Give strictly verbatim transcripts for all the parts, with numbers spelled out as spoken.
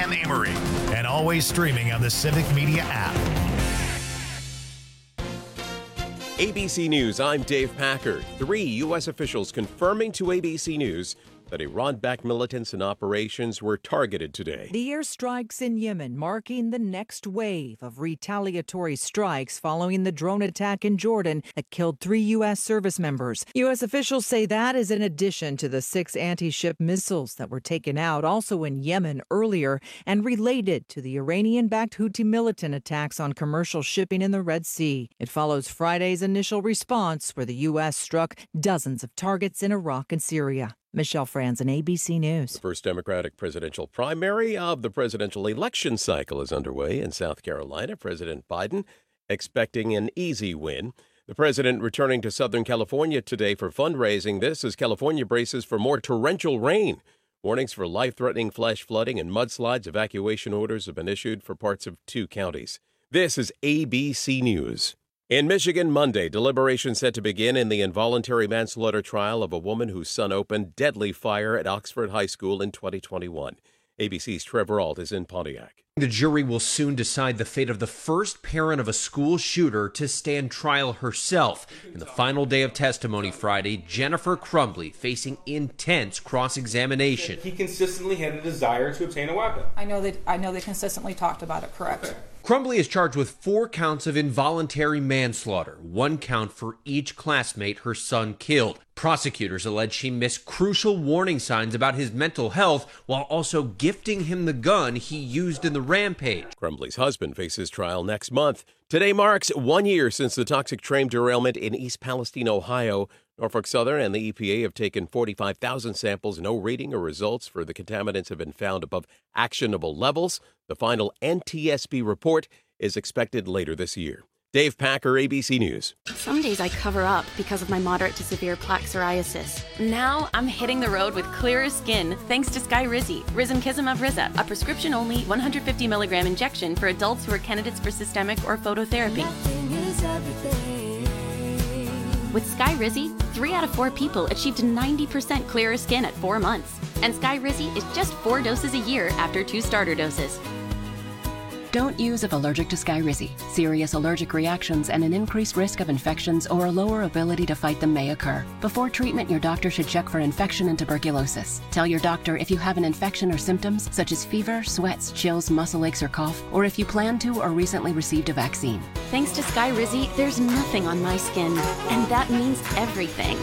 Sam Amory, and always streaming on the Civic Media app. A B C News, I'm Dave Packer. Three U S officials confirming to A B C News that Iran-backed militants and operations were targeted today. The airstrikes in Yemen marking the next wave of retaliatory strikes following the drone attack in Jordan that killed three U S service members. U S officials say that is in addition to the six anti-ship missiles that were taken out also in Yemen earlier and related to the Iranian-backed Houthi militant attacks on commercial shipping in the Red Sea. It follows Friday's initial response where the U S struck dozens of targets in Iraq and Syria. Michelle Franzen, A B C News. The first Democratic presidential primary of the presidential election cycle is underway in South Carolina. President Biden expecting an easy win. The president returning to Southern California today for fundraising. This as California braces for more torrential rain. Warnings for life-threatening flash flooding and mudslides. Evacuation orders have been issued for parts of two counties. This is A B C News. In Michigan, Monday, deliberations set to begin in the involuntary manslaughter trial of a woman whose son opened deadly fire at Oxford High School in twenty twenty-one. A B C's Trevor Ault is in Pontiac. The jury will soon decide the fate of the first parent of a school shooter to stand trial herself. In the final day of testimony Friday, Jennifer Crumbly facing intense cross-examination. He consistently had a desire to obtain a weapon. I know that I know they consistently talked about it, correct? Okay. Crumbly is charged with four counts of involuntary manslaughter, one count for each classmate her son killed. Prosecutors allege she missed crucial warning signs about his mental health while also gifting him the gun he used in the rampage. Crumbly's husband faces trial next month. Today marks one year since the toxic train derailment in East Palestine, Ohio. Norfolk Southern and the E P A have taken forty-five thousand samples. No reading or results for the contaminants have been found above actionable levels. The final N T S B report is expected later this year. Dave Packer, A B C News. Some days I cover up because of my moderate to severe plaque psoriasis. Now I'm hitting the road with clearer skin thanks to Skyrizi, Risankizumab Riza, a prescription-only one hundred fifty milligram injection for adults who are candidates for systemic or phototherapy. With Skyrizi, three out of four people achieved ninety percent clearer skin at four months. And Skyrizi is just four doses a year after two starter doses. Don't use if allergic to Skyrizi. Serious allergic reactions and an increased risk of infections or a lower ability to fight them may occur. Before treatment, your doctor should check for infection and tuberculosis. Tell your doctor if you have an infection or symptoms such as fever, sweats, chills, muscle aches, or cough, or if you plan to or recently received a vaccine. Thanks to Skyrizi, there's nothing on my skin, and that means everything.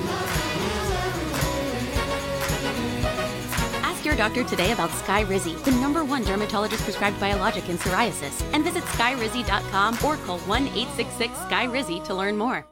Your doctor today about Skyrizi, the number one dermatologist prescribed biologic in psoriasis, and visit skyrizi dot com or call one eight six six Sky Rizi to learn more.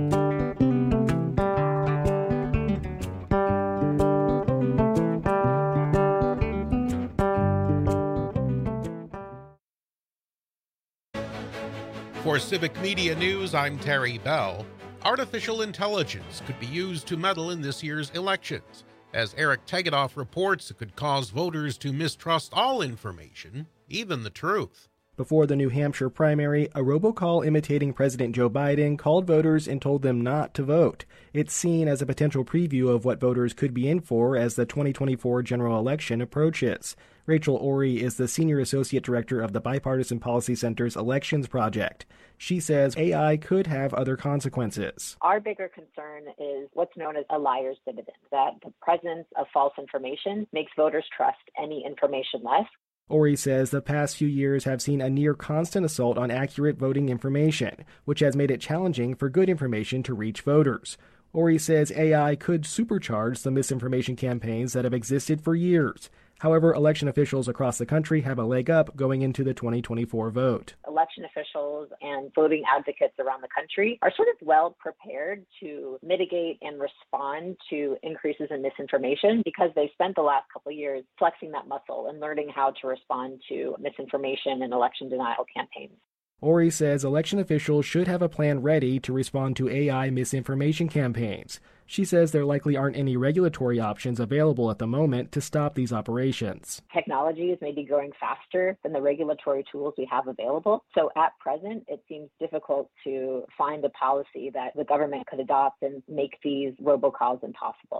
For Civic Media News, I'm Terry Bell. Artificial intelligence could be used to meddle in this year's elections. As Eric Tegetthoff reports, it could cause voters to mistrust all information, even the truth. Before the New Hampshire primary, a robocall imitating President Joe Biden called voters and told them not to vote. It's seen as a potential preview of what voters could be in for as the twenty twenty-four general election approaches. Rachel Ory is the Senior Associate Director of the Bipartisan Policy Center's Elections Project. She says A I could have other consequences. Our bigger concern is what's known as a liar's dividend, that the presence of false information makes voters trust any information less. Ory says the past few years have seen a near constant assault on accurate voting information, which has made it challenging for good information to reach voters. Ory says A I could supercharge the misinformation campaigns that have existed for years. However, election officials across the country have a leg up going into the twenty twenty-four vote. Election officials and voting advocates around the country are sort of well prepared to mitigate and respond to increases in misinformation because they spent the last couple of years flexing that muscle and learning how to respond to misinformation and election denial campaigns. Ory says election officials should have a plan ready to respond to A I misinformation campaigns. She says there likely aren't any regulatory options available at the moment to stop these operations. Technology is maybe growing faster than the regulatory tools we have available. So at present, it seems difficult to find a policy that the government could adopt and make these robocalls impossible.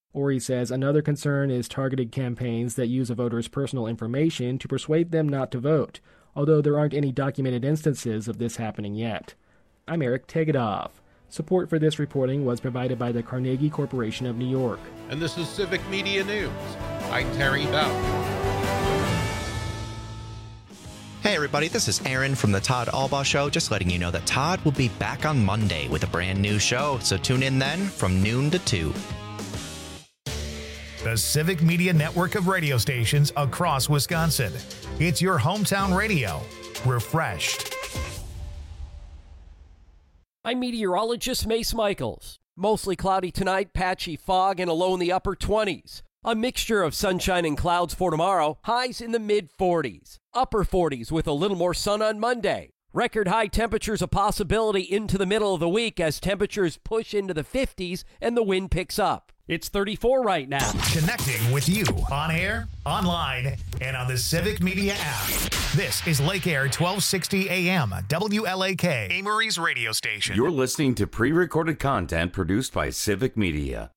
Ori says another concern is targeted campaigns that use a voter's personal information to persuade them not to vote, although there aren't any documented instances of this happening yet. I'm Eric Tegedoff. Support for this reporting was provided by the Carnegie Corporation of New York. And this is Civic Media News. I'm Terry Bell. Hey everybody, this is Aaron from the Todd Albaugh Show, just letting you know that Todd will be back on Monday with a brand new show, so tune in then from noon to two. The Civic Media Network of radio stations across Wisconsin. It's your hometown radio. Refreshed. I'm meteorologist Mace Michaels. Mostly cloudy tonight, patchy fog, and a low in the upper twenties. A mixture of sunshine and clouds for tomorrow, highs in the mid forties. Upper forties with a little more sun on Monday. Record high temperatures a possibility into the middle of the week as temperatures push into the fifties and the wind picks up. It's thirty-four right now. Connecting with you on air, online, and on the Civic Media app. This is Lake Air twelve sixty A M, W L A K, Amory's radio station. You're listening to pre-recorded content produced by Civic Media.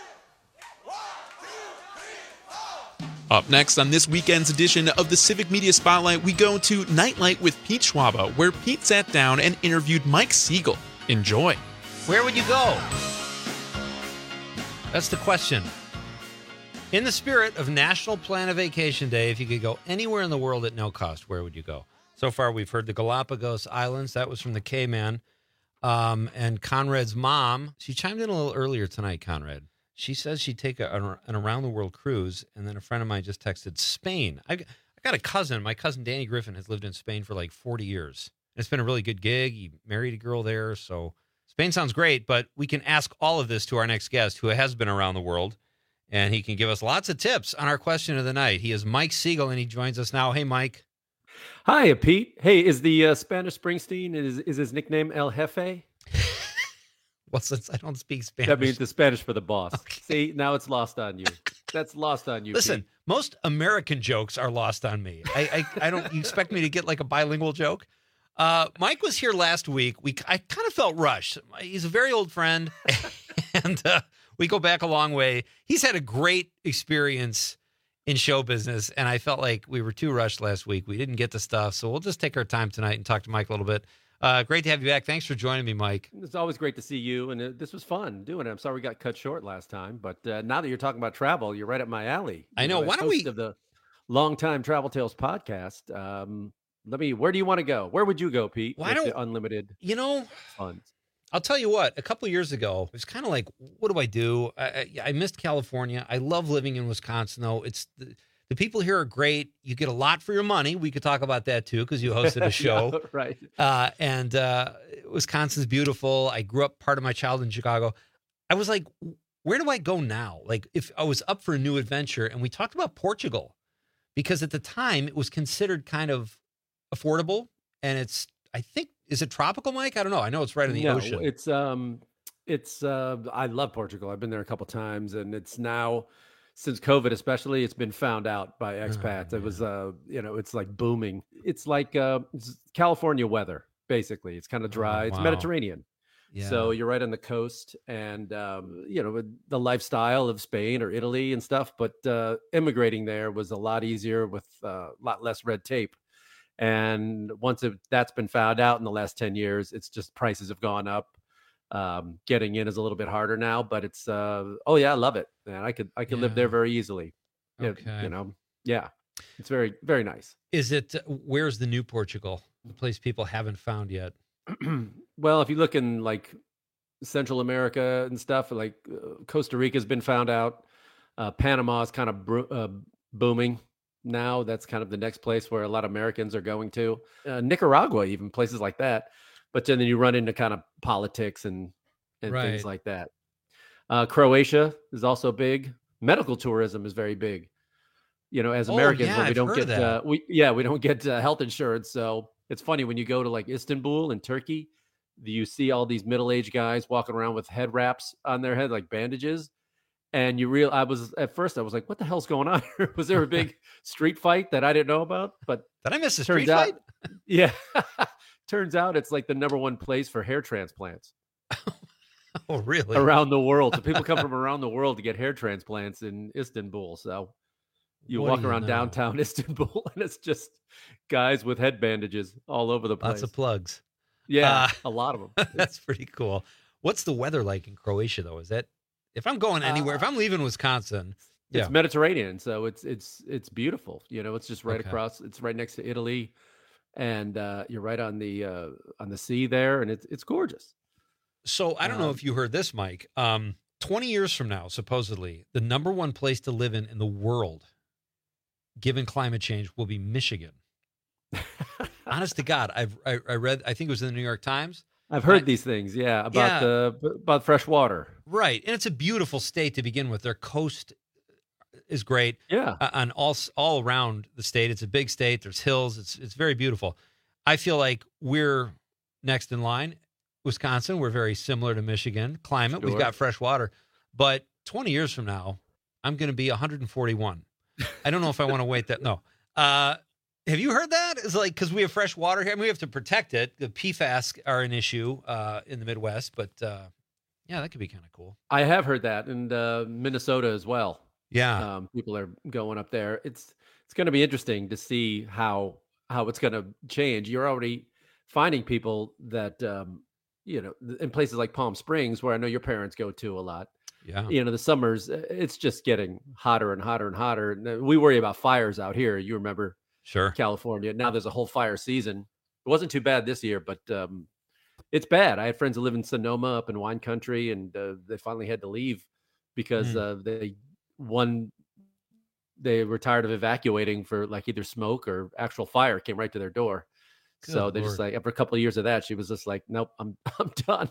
Up next on this weekend's edition of the Civic Media Spotlight, we go to Nightlight with Pete Schwaba, where Pete sat down and interviewed Mike Siegel. Enjoy. Where would you go? That's the question. In the spirit of National Plan a Vacation Day, if you could go anywhere in the world at no cost, where would you go? So far, we've heard the Galapagos Islands. That was from the K-Man. Um, and Conrad's mom, she chimed in a little earlier tonight, Conrad. She says she'd take a, an around-the-world cruise, and then a friend of mine just texted Spain. I, I got a cousin. My cousin Danny Griffin has lived in Spain for like forty years. It's been a really good gig. He married a girl there, so Spain sounds great, but we can ask all of this to our next guest, who has been around the world, and he can give us lots of tips on our question of the night. He is Mike Siegel, and he joins us now. Hey, Mike. Hi, Pete. Hey, is the uh, Spanish Springsteen, is, is his nickname El Jefe? Well, since I don't speak Spanish. That means the Spanish for the boss. Okay. See, now it's lost on you. That's lost on you. Listen, Pete. Most American jokes are lost on me. I, I, I don't you expect me to get like a bilingual joke. Uh, Mike was here last week. We I kind of felt rushed. He's a very old friend, and uh, we go back a long way. He's had a great experience in show business, and I felt like we were too rushed last week. We didn't get to stuff, so we'll just take our time tonight and talk to Mike a little bit. Uh, great to have you back. Thanks for joining me, Mike. It's always great to see you, and uh, this was fun doing it. I'm sorry we got cut short last time, but uh, now that you're talking about travel, you're right up my alley. I know. know Why as don't we? Of the Longtime Travel Tales podcast. Um, let me. Where do you want to go? Where would you go, Pete? Why don't the unlimited? You know, funds. I'll tell you what. A couple of years ago, it was kind of like, what do I do? I, I, I missed California. I love living in Wisconsin, though. It's the, the people here are great. You get a lot for your money. We could talk about that too, because you hosted a show, yeah, right? Uh, and uh, Wisconsin's beautiful. I grew up part of my childhood in Chicago. I was like, where do I go now? Like, if I was up for a new adventure, and we talked about Portugal, because at the time it was considered kind of affordable, and it's, I think, is it tropical, Mike? I don't know. I know it's right in the no, ocean. It's um, it's uh, I love Portugal. I've been there a couple times, and it's now, since COVID especially, it's been found out by expats. Oh, it was uh, you know, it's like booming. It's like uh, it's California weather, basically. It's kind of dry. Oh, wow. It's Mediterranean. Yeah. So you're right on the coast, and um, you know, the lifestyle of Spain or Italy and stuff. But uh, immigrating there was a lot easier with a uh, lot less red tape. And once it, that's been found out in the last ten years, it's just prices have gone up. Um, getting in is a little bit harder now, but it's uh, oh yeah, I love it, man. I could I could yeah. live there very easily. Okay, it, you know, yeah, it's very very nice. Is it? Where's the new Portugal? The place people haven't found yet. Well, if you look in like Central America and stuff, like uh, Costa Rica's been found out. Uh, Panama's kind of bro- uh, booming now. That's kind of the next place where a lot of Americans are going to. Uh, Nicaragua, even places like that. But then you run into kind of politics and, and right. things like that. Uh, Croatia is also big. Medical tourism is very big. You know, as Americans, oh, yeah, when we I've don't heard get of that. uh, we yeah we don't get uh, health insurance. So it's funny when you go to like Istanbul and Turkey, you see all these middle-aged guys walking around with head wraps on their head, like bandages. And you real, I was at first, I was like, "What the hell's going on here?" Was there a big street fight that I didn't know about? But did I miss a turns street out, fight? Yeah, turns out it's like the number one place for hair transplants. Oh, really? Around the world. So people come from around the world to get hair transplants in Istanbul. So you What walk do you around know? downtown Istanbul, and it's just guys with head bandages all over the place. Lots of plugs. Yeah, Uh, a lot of them. That's pretty cool. What's the weather like in Croatia, though? Is that if I'm going anywhere, if I'm leaving Wisconsin, It's yeah, Mediterranean, so it's it's it's beautiful. You know, it's just right Okay. across. It's right next to Italy, and uh, you're right on the uh, on the sea there, and it's it's gorgeous. So I don't know Um, if you heard this, Mike. Um, twenty years from now, supposedly, the number one place to live in in the world, given climate change, will be Michigan. Honest to God, I've I, I read. I think it was in the New York Times. I've heard I- these things, yeah, about Yeah. the about fresh water. Right, and it's a beautiful state to begin with. Their coast is great. Yeah. uh, on all s- all around the state. It's a big state. There's hills. It's it's very beautiful. I feel like we're next in line. Wisconsin, we're very similar to Michigan. Climate, we've Sure. got fresh water. But twenty years from now, I'm going to be one hundred forty-one. I don't know if I want to wait that. No. Uh, have you heard that? It's like because we have fresh water here. I mean, we have to protect it. The P FAS are an issue uh, in the Midwest, but uh, yeah, that could be kind of cool. I have heard that, and uh, Minnesota as well. Yeah. Um, people are going up there. It's it's going to be interesting to see how how it's going to change. You're already finding people that um, you know in places like Palm Springs, where I know your parents go to a lot. Yeah. You know, the summers, uh, it's just getting hotter and hotter and hotter. And, uh, We worry about fires out here. You remember Sure. California. Now there's a whole fire season. It wasn't too bad this year, but um, it's bad. I had friends that live in Sonoma up in wine country, and uh, they finally had to leave because Hmm. uh, they one they were tired of evacuating for like either smoke or actual fire came right to their door. so Good they just Lord. like after a couple of years of that, she was just like, "Nope, I'm I'm done."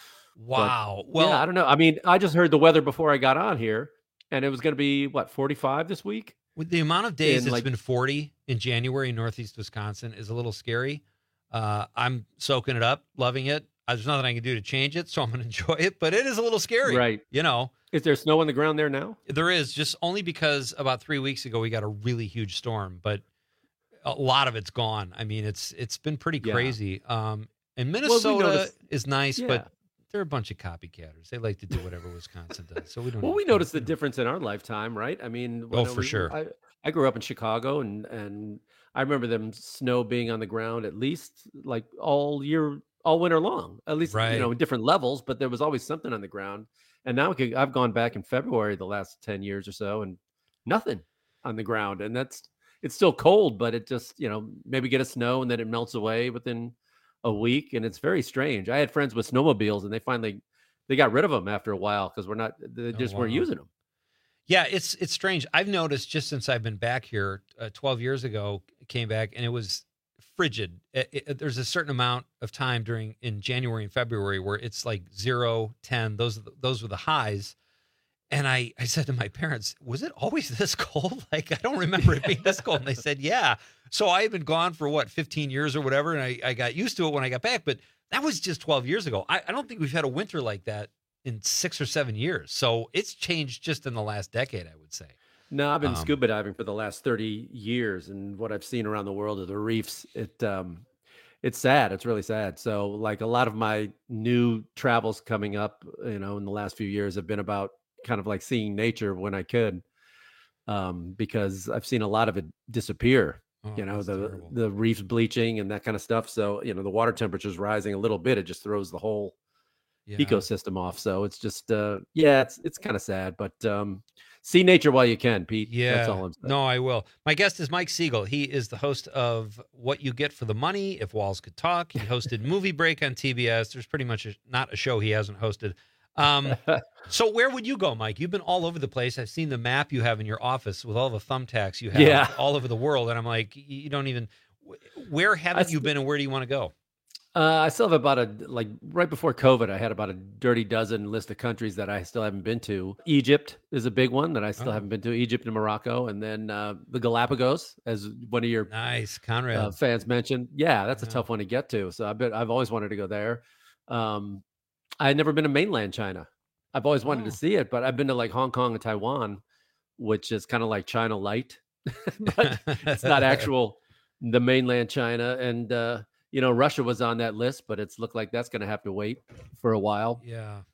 Wow. But, well, yeah, I don't know. I mean, I just heard the weather before I got on here, and it was going to be what forty-five this week. with the amount of days in, it's like- been forty in January in Northeast Wisconsin is a little scary. Uh, I'm soaking it up, loving it. Uh, There's nothing I can do to change it, so I'm going to enjoy it. But it is a little scary, Right. You know, Is there snow on the ground there now? there is just only because about three weeks ago we got a really huge storm, but a lot of it's gone. I mean, it's it's been pretty Yeah. crazy. Um, and we Minnesota noticed- is nice, Yeah. but they're a bunch of copycatters. They like to do whatever Wisconsin does. So we don't. Well, even we care. noticed the difference in our lifetime, right? I mean, when Oh, I for was- sure. I, I grew up in Chicago, and and I remember them snow being on the ground at least like all year, all winter long. At least Right. you know, in different levels, but there was always something on the ground. And now it could- I've gone back in February the last ten years or so, and nothing on the ground. And that's it's still cold, but it just you know maybe get a snow and then it melts away within a week, and it's very strange. I had friends with snowmobiles, and they finally they got rid of them after a while because we're not they just weren't Oh, wow. using them. Yeah, it's it's strange. I've noticed just since I've been back here, uh, twelve years ago, came back and it was frigid. It- it- there's a certain amount of time during in January and February where it's like zero, ten. Those are the, those were the highs. And I, I said to my parents, was it always this cold? Like, I don't remember it being this cold. And they said, yeah. So I had been gone for what, fifteen years or whatever. And I, I got used to it when I got back. But that was just twelve years ago. I, I don't think we've had a winter like that in six or seven years. So it's changed just in the last decade, I would say. No, I've been Um, scuba diving for the last thirty years, and what I've seen around the world of the reefs, it um it's sad. It's really sad. So like a lot of my new travels coming up, you know, in the last few years have been about kind of like seeing nature when I could. Um, because I've seen a lot of it disappear. Oh, you know, that's the terrible. the reefs bleaching and that kind of stuff. So, you know, the water temperature's rising a little bit, it just throws the whole Yeah. ecosystem off. So it's just uh yeah, it's it's kind of sad, but um see nature while you can, Pete. Yeah. That's all I'm saying. No, I will. My guest is Mike Siegel. He is the host of What You Get for the Money, If Walls Could Talk. He hosted Movie Break on T B S. There's pretty much a, not a show he hasn't hosted. Um, so where would you go, Mike? You've been all over the place. I've seen the map you have in your office with all the thumbtacks you have Yeah. all over the world. And I'm like, y- you don't even, where haven't I you s- been and where do you want to go? Uh, I still have about a like right before COVID, I had about a dirty dozen list of countries that I still haven't been to. Egypt is a big one that I still Oh. haven't been to. Egypt and Morocco, and then uh, the Galapagos, as one of your Nice, Conrad. uh, fans mentioned. Yeah, that's a Yeah. tough one to get to. So I bet I've always wanted to go there. Um, I had never been to mainland China. I've always wanted Oh. to see it, but I've been to like Hong Kong and Taiwan, which is kind of like China light, but it's not actual the mainland China. And uh, you know, Russia was on that list, but it's looked like that's going to have to wait for a while. Yeah.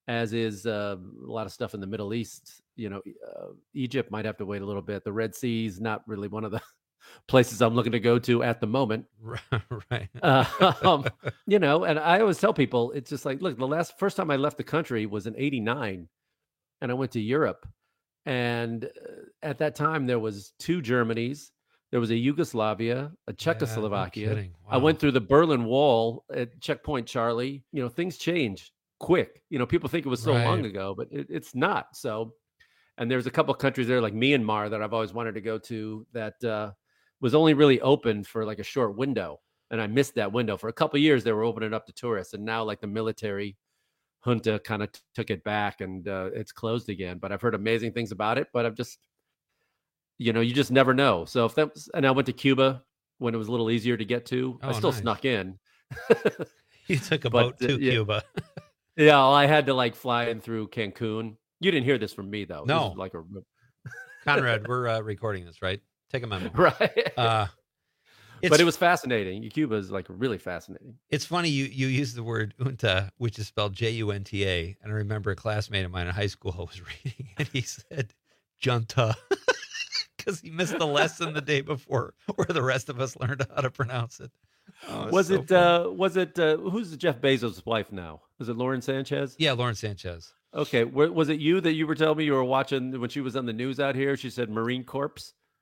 as is uh, a lot of stuff in the Middle East. You know, uh, Egypt might have to wait a little bit. The Red Sea is not really one of the places I'm looking to go to at the moment. Right. uh, um, you know, and I always tell people, it's just like, look, the last first time I left the country was in eighty-nine, and I went to Europe. And at that time, there was two Germanys. There was a Yugoslavia, a Czechoslovakia. Yeah, no kidding. I Wow. went through the Berlin Wall at Checkpoint Charlie. You know, things change quick. You know, people think it was so long Right. ago, but it, it's not. So, and there's a couple of countries there like Myanmar that I've always wanted to go to that uh, was only really open for like a short window. And I missed that window. For a couple of years, they were opening up to tourists. And now like the military junta kind of t- took it back and uh, it's closed again. But I've heard amazing things about it. But I've just, you know, you just never know. So if that was, and I went to Cuba when it was a little easier to get to. I Oh, still nice. snuck in. You took a But, boat uh, to yeah. Cuba. Yeah, well, I had to like fly in through Cancun. You didn't hear this from me though. This No. is like a Conrad, we're uh, recording this, right? Take a memo. right. Uh, but it was fascinating. Cuba is like really fascinating. It's funny you you use the word junta, which is spelled J U N T A, and I remember a classmate of mine in high school was reading, and he said junta because he missed the lesson the day before, where the rest of us learned how to pronounce it. Oh, it's was so it? funny. uh Was it? uh Who's Jeff Bezos' wife now? Was it Lauren Sanchez? Yeah, Lauren Sanchez. Okay, wa- was it you that you were telling me you were watching when she was on the news out here? She said Marine Corps.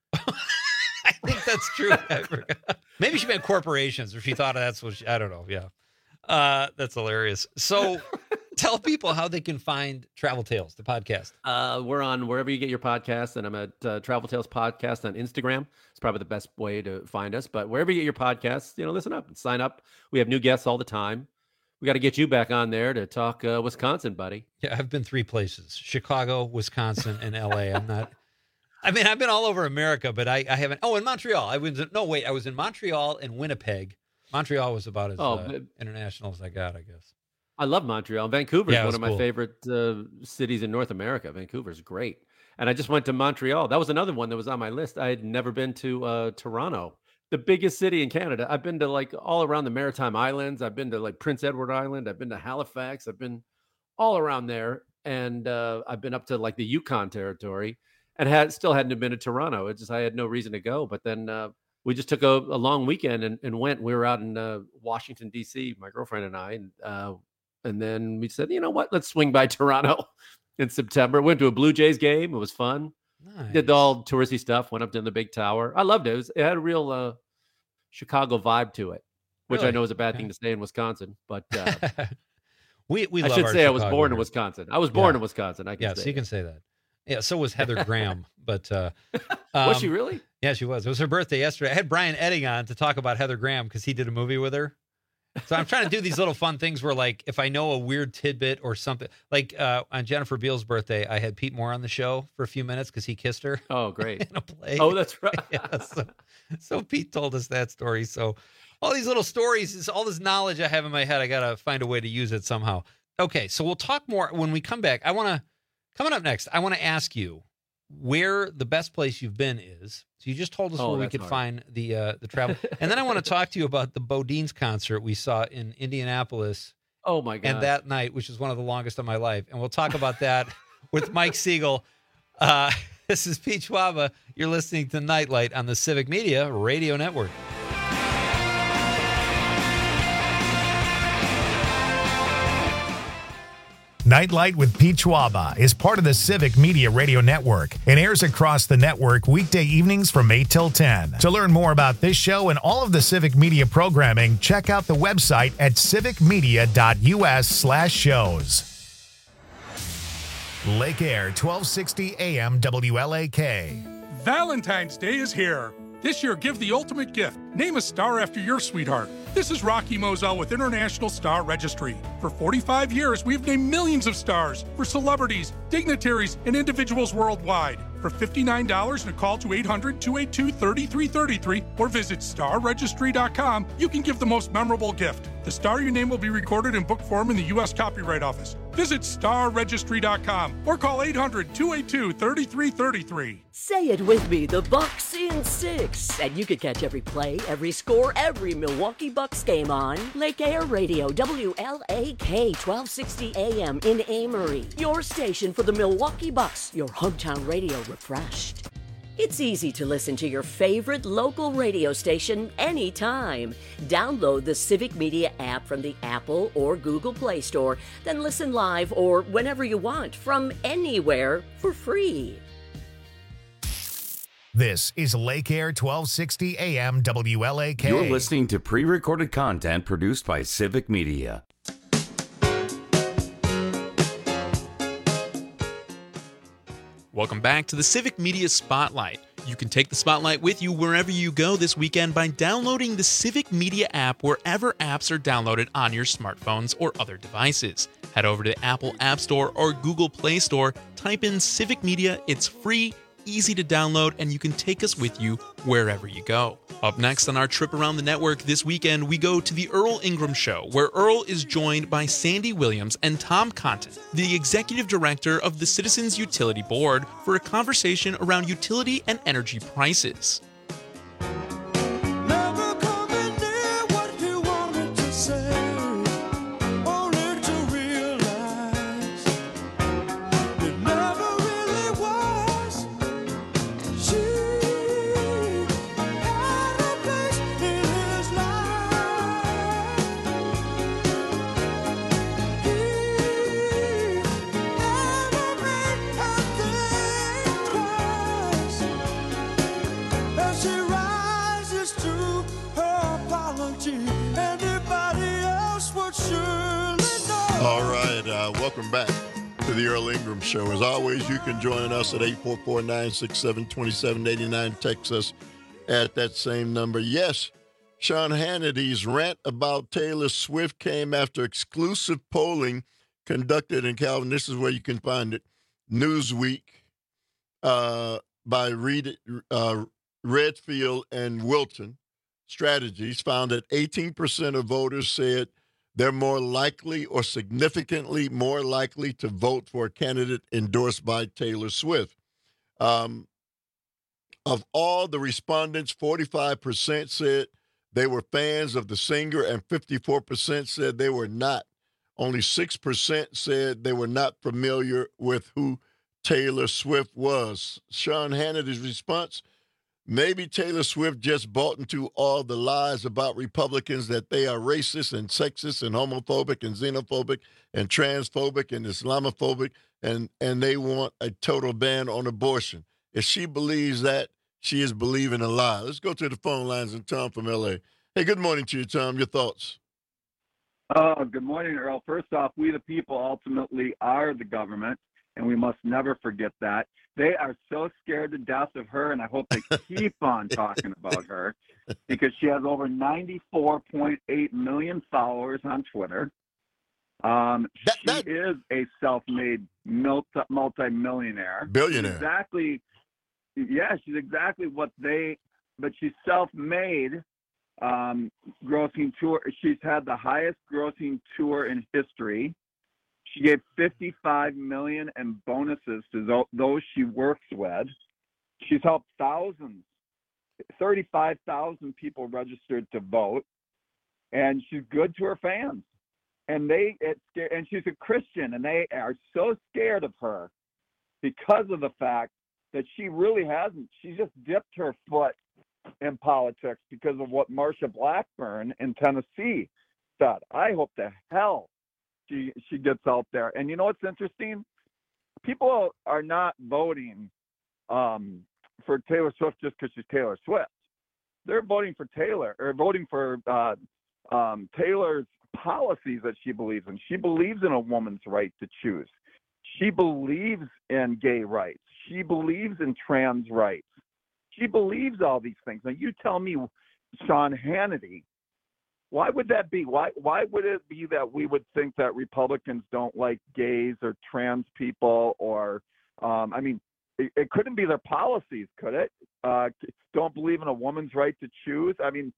I think that's true. I forgot. Maybe she meant corporations, or she thought that's what she, I don't know. Yeah, uh, that's hilarious. So, tell people how they can find Travel Tales, the podcast. Uh, we're on wherever you get your podcasts, and I'm at uh, Travel Tales Podcast on Instagram. It's probably the best way to find us. But wherever you get your podcasts, you know, listen up and sign up. We have new guests all the time. We got to get you back on there to talk uh, Wisconsin, buddy. Yeah, I've been three places: Chicago, Wisconsin, and L A. I'm not. I mean, I've been all over America, but I, I haven't. Oh, in Montreal, I was. No, wait, I was in Montreal and Winnipeg. Montreal was about as Oh, uh, but- international as I got, I guess. I love Montreal. Vancouver is Yeah, it one was of my cool. favorite uh, cities in North America. Vancouver's great. And I just went to Montreal. That was another one that was on my list. I had never been to uh, Toronto, the biggest city in Canada. I've been to like all around the Maritime Islands. I've been to like Prince Edward Island. I've been to Halifax. I've been all around there. And uh, I've been up to like the Yukon territory and had still hadn't been to Toronto. It just, I had no reason to go. But then uh, we just took a, a long weekend and, and went. We were out in uh, Washington, D C, my girlfriend and I. And uh, And then we said, you know what? Let's swing by Toronto in September. Went to a Blue Jays game. It was fun. Nice. Did all touristy stuff. Went up to the big tower. I loved it. It, was, it had a real uh, Chicago vibe to it, which I Really? know is a bad Okay. thing to say in Wisconsin. But uh, we we I love should our say I was Chicago born in here. Wisconsin. I was born Yeah. in Wisconsin. I can Yeah, say so you can that. say that. Yeah, so was Heather Graham, but uh, Was she um, really? Yeah, she was. It was her birthday yesterday. I had Brian Edding on to talk about Heather Graham because he did a movie with her. So I'm trying to do these little fun things where, like, if I know a weird tidbit or something, like uh, on Jennifer Beals' birthday, I had Pete Moore on the show for a few minutes because he kissed her. Oh, great. in a play. Oh, that's right. yeah, so, so Pete told us that story. So all these little stories, is all this knowledge I have in my head, I got to find a way to use it somehow. Okay, so we'll talk more when we come back. I want to, coming up next, I want to ask you where the best place you've been is. So you just told us Oh, where we that's could hard. find the uh, the travel. And then I want to talk to you about the Bodines concert we saw in Indianapolis. Oh, my God. And that night, which is one of the longest of my life. And we'll talk about that with Mike Siegel. Uh, this is Pete Schwaba. You're listening to Nightlight on the Civic Media Radio Network. Nightlight with Pete Schwaba is part of the Civic Media Radio Network and airs across the network weekday evenings from eight till ten. To learn more about this show and all of the Civic Media programming, check out the website at civicmedia.us slash shows. Lake Air, twelve sixty A M W L A K. Valentine's Day is here. This year, give the ultimate gift. Name a star after your sweetheart. This is Rocky Moselle with International Star Registry. For forty-five years, we've named millions of stars for celebrities, dignitaries, and individuals worldwide. For fifty-nine dollars and a call to eight hundred, two eight two, three three three three or visit star registry dot com, you can give the most memorable gift. The star you name will be recorded in book form in the U S Copyright Office. Visit star registry dot com or call eight hundred, two eight two, three three three three. Say it with me, the Bucks in six. And you can catch every play, every score, every Milwaukee Bucks game on Lake Air Radio, W L A K, twelve sixty A M in Amory. Your station for the Milwaukee Bucks, your hometown radio refreshed. It's easy to listen to your favorite local radio station anytime. Download the Civic Media app from the Apple or Google Play Store, then listen live or whenever you want from anywhere for free. This is Lake Air twelve sixty A M W L A K. You're listening to pre-recorded content produced by Civic Media. Welcome back to the Civic Media Spotlight. You can take the spotlight with you wherever you go this weekend by downloading the Civic Media app wherever apps are downloaded on your smartphones or other devices. Head over to the Apple App Store or Google Play Store, type in Civic Media. It's free, easy to download, and you can take us with you wherever you go. Up next on our trip around the network this weekend, we go to the Earl Ingram Show, where Earl is joined by Sandy Williams and Tom Conton, the executive director of the Citizens Utility Board, for a conversation around utility and energy prices. Welcome back to the Earl Ingram Show. As always, you can join us at eight four four, nine six seven, two seven eight nine. Text us at that same number. Yes, Sean Hannity's rant about Taylor Swift came after exclusive polling conducted in Calvin. This is where you can find it. Newsweek uh, by Reed, uh, Redfield and Wilton Strategies found that eighteen percent of voters said they're more likely or significantly more likely to vote for a candidate endorsed by Taylor Swift. Um, of all the respondents, forty-five percent said they were fans of the singer and fifty-four percent said they were not. Only six percent said they were not familiar with who Taylor Swift was. Sean Hannity's response: maybe Taylor Swift just bought into all the lies about Republicans that they are racist and sexist and homophobic and xenophobic and transphobic and Islamophobic, and, and they want a total ban on abortion. If she believes that, she is believing a lie. Let's go to the phone lines and Tom from L A. Hey, good morning to you, Tom. Your thoughts? Uh, good morning, Earl. First off, we the people ultimately are the government, and we must never forget that. They are so scared to death of her, and I hope they keep on talking about her, because she has over ninety-four point eight million followers on Twitter. Um, that, she that... is a self-made multi- multi-millionaire. Billionaire. She's exactly, yeah, she's exactly what they, but she's self-made, um, grossing tour. She's had the highest grossing tour in history. She gave fifty-five million dollars in bonuses to those she works with. She's helped thousands, thirty-five thousand people registered to vote, and she's good to her fans. And they, it's, and she's a Christian, and they are so scared of her because of the fact that she really hasn't. She just dipped her foot in politics because of what Marsha Blackburn in Tennessee said. I hope to hell She she gets out there. And you know what's interesting? People are not voting um, for Taylor Swift just because she's Taylor Swift. They're voting for Taylor, or voting for uh, um, Taylor's policies that she believes in. She believes in a woman's right to choose. She believes in gay rights. She believes in trans rights. She believes all these things. Now you tell me, Sean Hannity, why would that be? Why why would it be that we would think that Republicans don't like gays or trans people, or um, I mean, it, it couldn't be their policies, could it? Uh, don't believe in a woman's right to choose. I mean,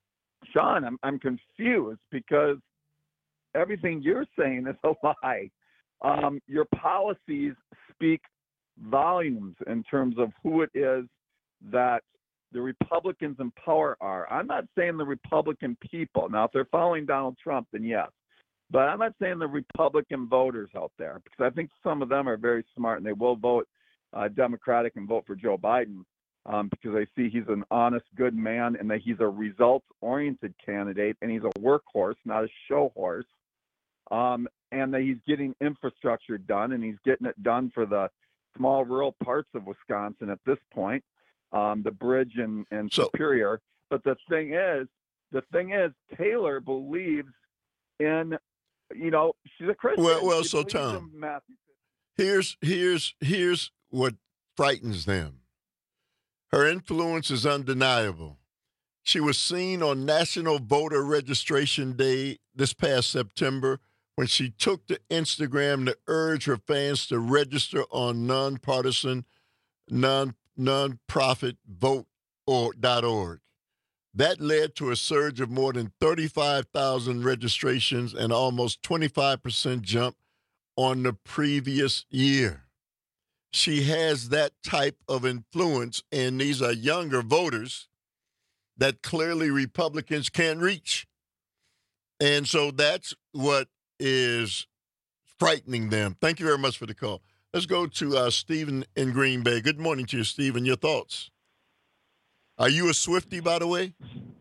Sean, I'm I'm confused because everything you're saying is a lie. um, your policies speak volumes in terms of who it is that the Republicans in power are. I'm not saying the Republican people. Now, if they're following Donald Trump, then yes. But I'm not saying the Republican voters out there, because I think some of them are very smart and they will vote uh, Democratic and vote for Joe Biden um, because they see he's an honest, good man and that he's a results-oriented candidate and he's a workhorse, not a show horse, um, and that he's getting infrastructure done and he's getting it done for the small rural parts of Wisconsin at this point, um, the bridge and, and So- Superior. But the thing is, the thing is, Taylor believes in, you know, she's a Christian. Well, well, She so believes Tom, in Matthew. here's here's here's what frightens them. Her influence is undeniable. She was seen on National Voter Registration Day this past September when she took to Instagram to urge her fans to register on nonpartisan, non nonprofit vote dot org. That led to a surge of more than thirty-five thousand registrations and almost twenty-five percent jump on the previous year. She has that type of influence, and these are younger voters that clearly Republicans can't reach. And so that's what is frightening them. Thank you very much for the call. Let's go to uh, Stephen in Green Bay. Good morning to you, Stephen. Your thoughts? Are you a Swiftie, by the way?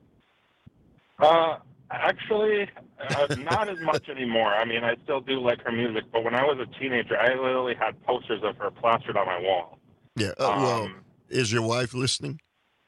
Uh, actually, uh, not as much anymore. I mean, I still do like her music, but when I was a teenager, I literally had posters of her plastered on my wall. Yeah. Uh, Um, well, is your wife listening?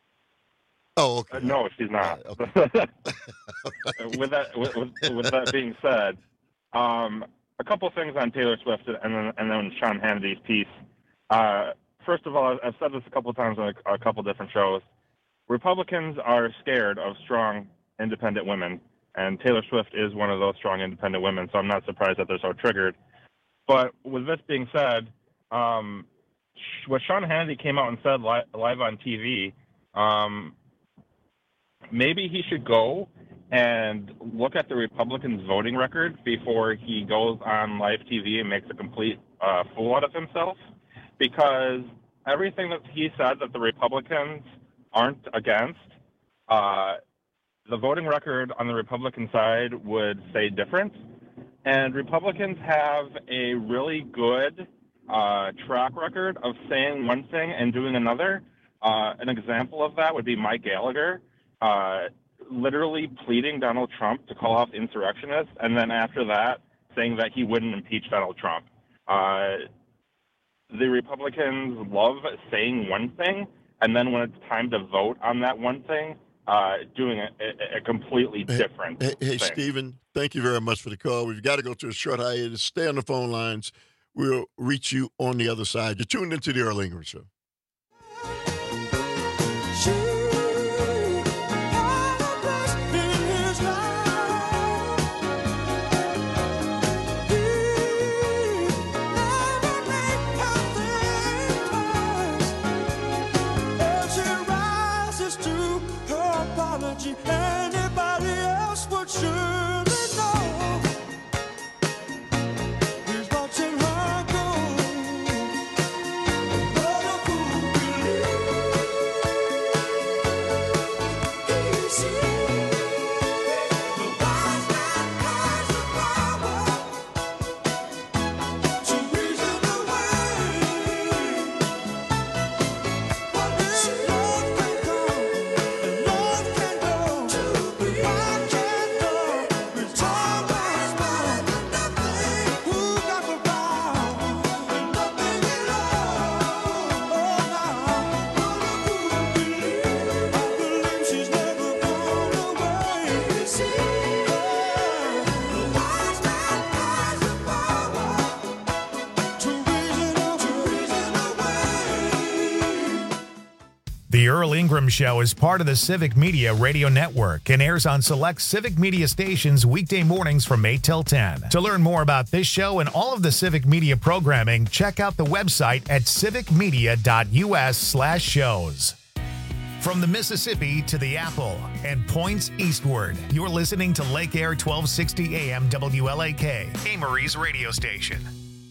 Oh, okay. Uh, no, she's not. All right, okay. with that, with, with, with that being said, um, a couple of things on Taylor Swift and then and then Sean Hannity's piece. Uh, first of all, I've said this a couple of times on a, a couple different shows. Republicans are scared of strong, independent women, and Taylor Swift is one of those strong, independent women, so I'm not surprised that they're so triggered. But with this being said, um, what Sean Hannity came out and said li- live on T V, um, maybe he should go and look at the Republicans' voting record before he goes on live T V and makes a complete uh, fool out of himself, because everything that he said that the Republicans aren't against, uh, the voting record on the Republican side would say different. And Republicans have a really good uh, track record of saying one thing and doing another. Uh, an example of that would be Mike Gallagher, uh, literally pleading Donald Trump to call off insurrectionists, and then after that saying that he wouldn't impeach Donald Trump. Uh, the Republicans love saying one thing, and then when it's time to vote on that one thing, uh, doing a, a, a completely different Hey, hey thing. Stephen, thank you very much for the call. We've got to go to a short hiatus. Stay on the phone lines. We'll reach you on the other side. You're tuned into the Earl Ingram Show. Anybody else would surely know he's watching her go. But a fool believes he sees the wise man has the power to reason away. What if love can come and love can go? To be I can't know. It's always mine. Who got the power and nothing at all? Oh, now, what a fool believes. I believe she's never gone away. You see, the wise man has the power to reason, to reason away. The Earl Ingram Show is part of the Civic Media Radio Network and airs on select Civic Media stations weekday mornings from eight till ten. To learn more about this show and all of the Civic Media programming, check out the website at civicmedia.us slash shows. From the Mississippi to the Apple and points eastward, you're listening to Lake Air twelve sixty A M W L A K, Amory's radio station.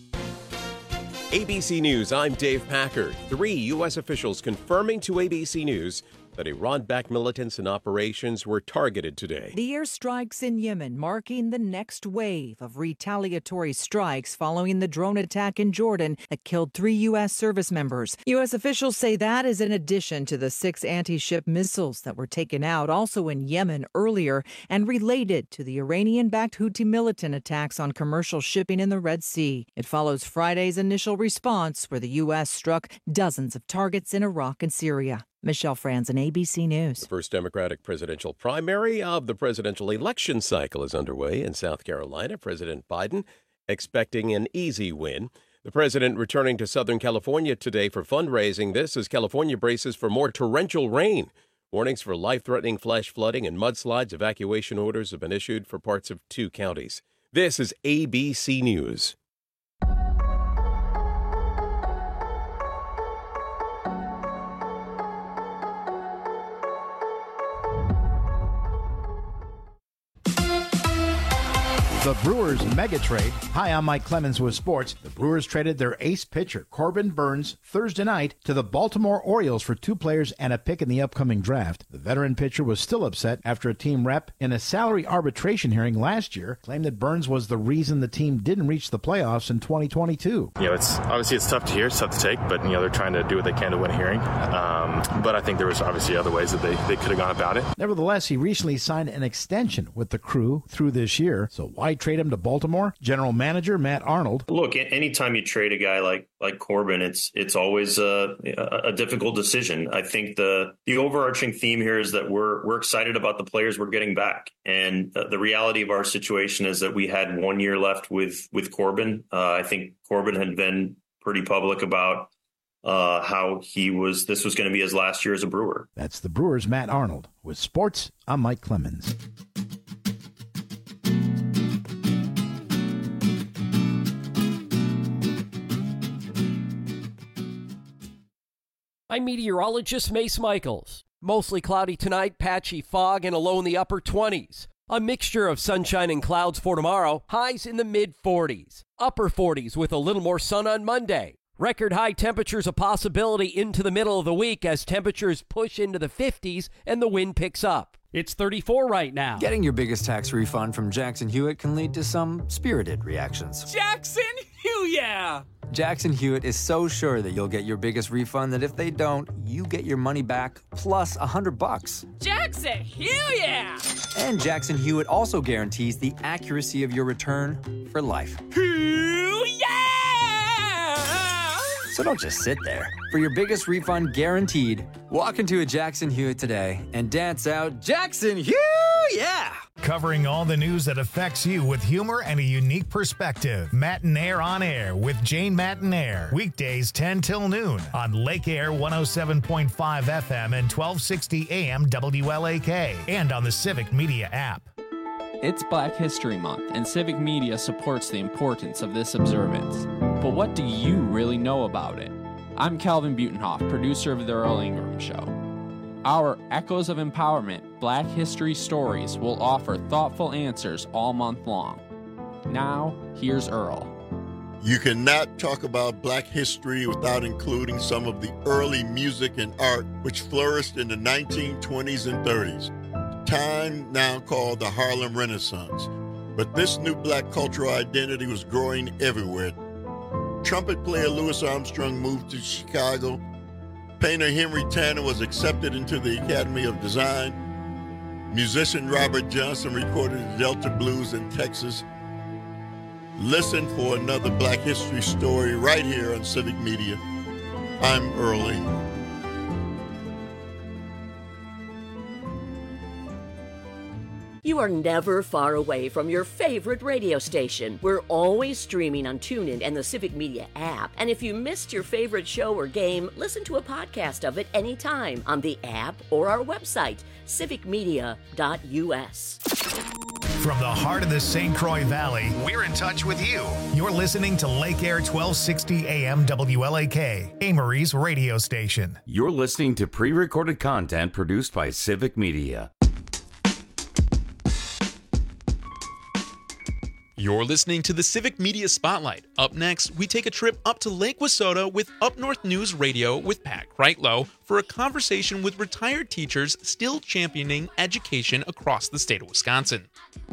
A B C News, I'm Dave Packard. Three U S officials confirming to A B C News that Iran-backed militants and operations were targeted today. The airstrikes in Yemen marking the next wave of retaliatory strikes following the drone attack in Jordan that killed three U S service members. U S officials say that is in addition to the six anti-ship missiles that were taken out also in Yemen earlier and related to the Iranian-backed Houthi militant attacks on commercial shipping in the Red Sea. It follows Friday's initial response where the U S struck dozens of targets in Iraq and Syria. Michelle Franzen, A B C News. The first Democratic presidential primary of the presidential election cycle is underway in South Carolina. President Biden expecting an easy win. The president returning to Southern California today for fundraising. This as California braces for more torrential rain. Warnings for life-threatening flash flooding and mudslides. Evacuation orders have been issued for parts of two counties. This is A B C News. The Brewers mega trade. Hi, I'm Mike Clemens with sports. The Brewers traded their ace pitcher, Corbin Burnes, Thursday night to the Baltimore Orioles for two players and a pick in the upcoming draft. The veteran pitcher was still upset after a team rep in a salary arbitration hearing last year claimed that Burnes was the reason the team didn't reach the playoffs in twenty twenty-two. You know, it's obviously it's tough to hear, it's tough to take, but you know they're trying to do what they can to win a hearing. Um, but I think there was obviously other ways that they, they could have gone about it. Nevertheless, he recently signed an extension with the Crew through this year. So why trade him to Baltimore? General Manager Matt Arnold. Look, anytime you trade a guy like like Corbin, it's it's always a, a difficult decision. I think the the overarching theme here is that we're we're excited about the players we're getting back, and the reality of our situation is that we had one year left with with Corbin. Uh, I think Corbin had been pretty public about uh, how he was. This was going to be his last year as a Brewer. That's the Brewers' Matt Arnold. With sports, I'm Mike Clemens. I'm meteorologist Mace Michaels. Mostly cloudy tonight, patchy fog, and a low in the upper twenties. A mixture of sunshine and clouds for tomorrow, highs in the mid forties. Upper forties with a little more sun on Monday. Record high temperatures a possibility into the middle of the week as temperatures push into the fifties and the wind picks up. It's thirty-four right now. Getting your biggest tax refund from Jackson Hewitt can lead to some spirited reactions. Jackson Hewitt, yeah! Jackson Hewitt is so sure that you'll get your biggest refund that if they don't, you get your money back plus a hundred bucks. Jackson Hewitt, yeah! And Jackson Hewitt also guarantees the accuracy of your return for life. Hewitt, yeah! So don't just sit there. For your biggest refund guaranteed, walk into a Jackson Hewitt today and dance out Jackson Hewitt, yeah! Covering all the news that affects you with humor and a unique perspective. Matinaire on Air with Jane Matinaire. Weekdays ten till noon on Lake Air one oh seven point five F M and twelve sixty A M W L A K and on the Civic Media app. It's Black History Month, and Civic Media supports the importance of this observance. But what do you really know about it? I'm Calvin Butenhoff, producer of The Earl Ingram Show. Our Echoes of Empowerment Black History Stories will offer thoughtful answers all month long. Now, here's Earl. You cannot talk about Black history without including some of the early music and art which flourished in the nineteen twenties and thirties, a time now called the Harlem Renaissance. But this new Black cultural identity was growing everywhere. Trumpet player Louis Armstrong moved to Chicago. Painter Henry Tanner was accepted into the Academy of Design. Musician Robert Johnson recorded the Delta Blues in Texas. Listen for another Black history story right here on Civic Media. I'm Earl Ingram. You are never far away from your favorite radio station. We're always streaming on TuneIn and the Civic Media app. And if you missed your favorite show or game, listen to a podcast of it anytime on the app or our website, civic media dot U S. From the heart of the Saint Croix Valley, we're in touch with you. You're listening to Lake Air twelve sixty A M W L A K, Amory's radio station. You're listening to pre-recorded content produced by Civic Media. You're listening to the Civic Media Spotlight. Up next, we take a trip up to Lake Wissota with Up North News Radio with Pat Kreitlow for a conversation with retired teachers still championing education across the state of Wisconsin.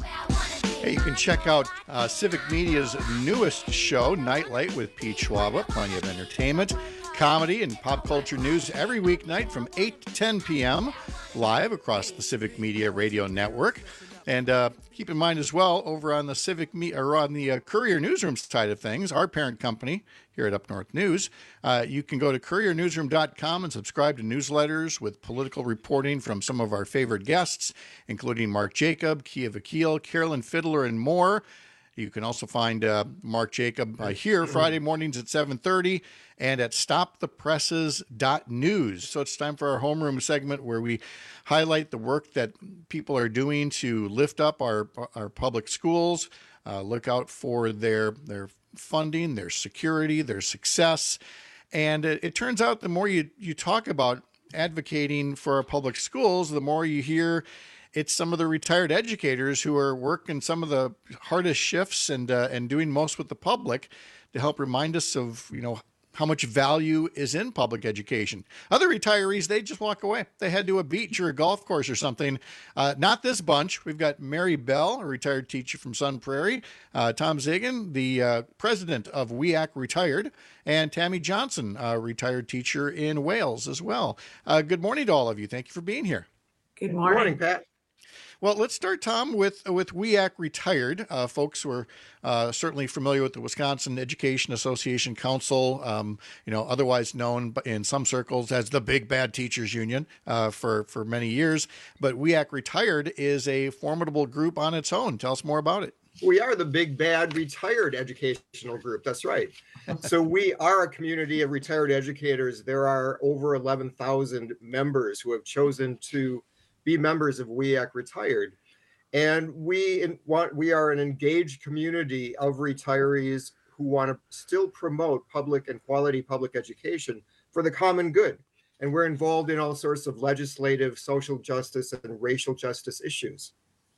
Hey, you can check out uh, Civic Media's newest show, Nightlight with Pete Schwaba. Plenty of entertainment, comedy, and pop culture news every weeknight from eight to ten p.m. live across the Civic Media Radio Network. And uh, keep in mind as well, over on the Civic Me- or on the uh, Courier Newsroom side of things, our parent company here at Up North News, uh, you can go to courier newsroom dot com and subscribe to newsletters with political reporting from some of our favorite guests, including Mark Jacob, Kia Vakil, Carolyn Fiddler, and more. You can also find uh, Mark Jacob uh, here Friday mornings at seven thirty and at stop the presses dot news. So it's time for our homeroom segment where we highlight the work that people are doing to lift up our our public schools, uh, look out for their their funding, their security, their success. And it, it turns out the more you, you talk about advocating for our public schools, the more you hear it's some of the retired educators who are working some of the hardest shifts and uh, and doing most with the public to help remind us of, you know, how much value is in public education. Other retirees, they just walk away. They head to a beach or a golf course or something. Uh, not this bunch. We've got Mary Bell, a retired teacher from Sun Prairie, uh, Tom Zigan, the uh, president of W E A C Retired, and Tammy Johnson, a retired teacher in Wales as well. Uh, good morning to all of you. Thank you for being here. Good morning, morning Pat. Well, let's start, Tom, with with W E A C Retired. Uh, folks who are uh, certainly familiar with the Wisconsin Education Association Council, um, you know, otherwise known in some circles as the Big Bad Teachers Union uh, for, for many years. But W E A C Retired is a formidable group on its own. Tell us more about it. We are the Big Bad Retired Educational Group. That's right. So we are a community of retired educators. There are over eleven thousand members who have chosen to be members of W E A C Retired. And we in, want, we are an engaged community of retirees who want to still promote public and quality public education for the common good. And we're involved in all sorts of legislative, social justice, and racial justice issues.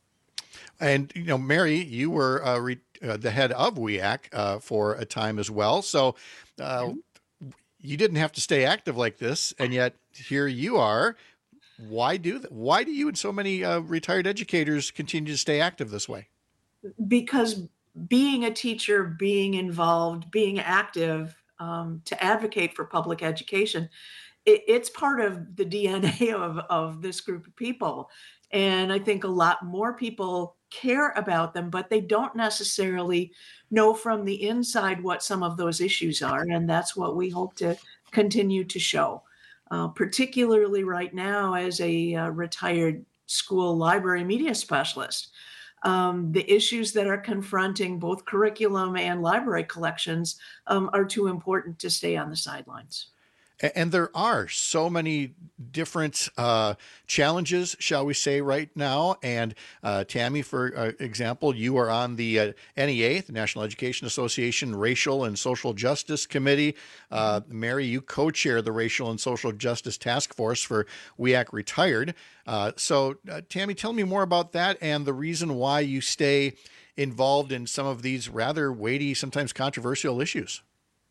And, you know, Mary, you were uh, re- uh, the head of W E A C uh, for a time as well. So uh, mm-hmm. you didn't have to stay active like this. And yet here you are. Why do that? Why do you and so many uh, retired educators continue to stay active this way? Because being a teacher, being involved, being active um, to advocate for public education, it, it's part of the D N A of, of this group of people. And I think a lot more people care about them, but they don't necessarily know from the inside what some of those issues are. And that's what we hope to continue to show. Uh, particularly right now as a uh, retired school library media specialist. Um, the issues that are confronting both curriculum and library collections um, are too important to stay on the sidelines. And there are so many different uh, challenges, shall we say, right now. And uh, Tammy, for uh, example, you are on the uh, N E A, the National Education Association Racial and Social Justice Committee. Uh, Mary, you co-chair the Racial and Social Justice Task Force for W E A C Retired. Uh, so, uh, Tammy, tell me more about that and the reason why you stay involved in some of these rather weighty, sometimes controversial issues.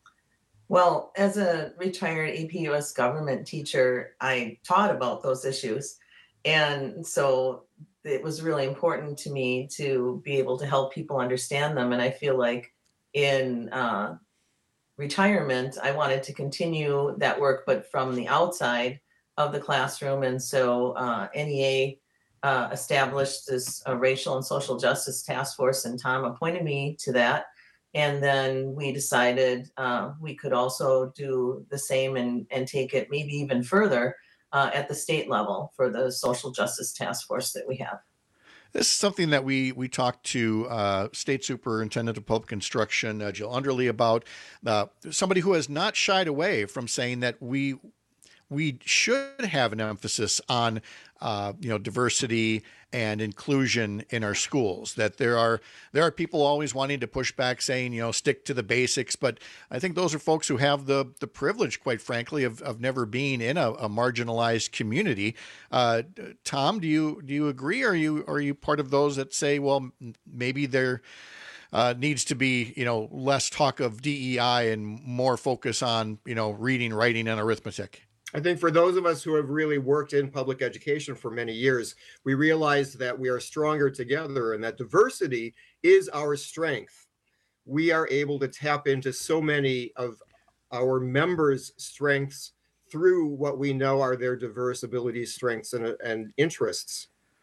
Well, as a retired A P U S government teacher, I taught about those issues. And so it was really important to me to be able to help people understand them. And I feel like in uh, retirement, I wanted to continue that work, but from the outside of the classroom. And so uh, N E A uh, established this uh, Racial and Social Justice Task Force, and Tom appointed me to that. And then we decided uh, we could also do the same and, and take it maybe even further uh, at the state level for the Social Justice Task Force that we have. This is something that we we talked to uh, State Superintendent of Public Instruction, uh, Jill Underly, about. Uh, somebody who has not shied away from saying that we we should have an emphasis on uh, you know diversity and inclusion in our schools. That there are there are people always wanting to push back, saying you know stick to the basics. But I think those are folks who have the the privilege, quite frankly, of, of never being in a, a marginalized community. Uh, Tom, do you do you agree? Or are you are you part of those that say, well, maybe they're uh, needs to be, you know, less talk of D E I and more focus on, you know, reading, writing, and arithmetic? I think for those of us who have really worked in public education for many years, we realize that we are stronger together and that diversity is our strength. We are able to tap into so many of our members' strengths through what we know are their diverse abilities, strengths, and, and interests.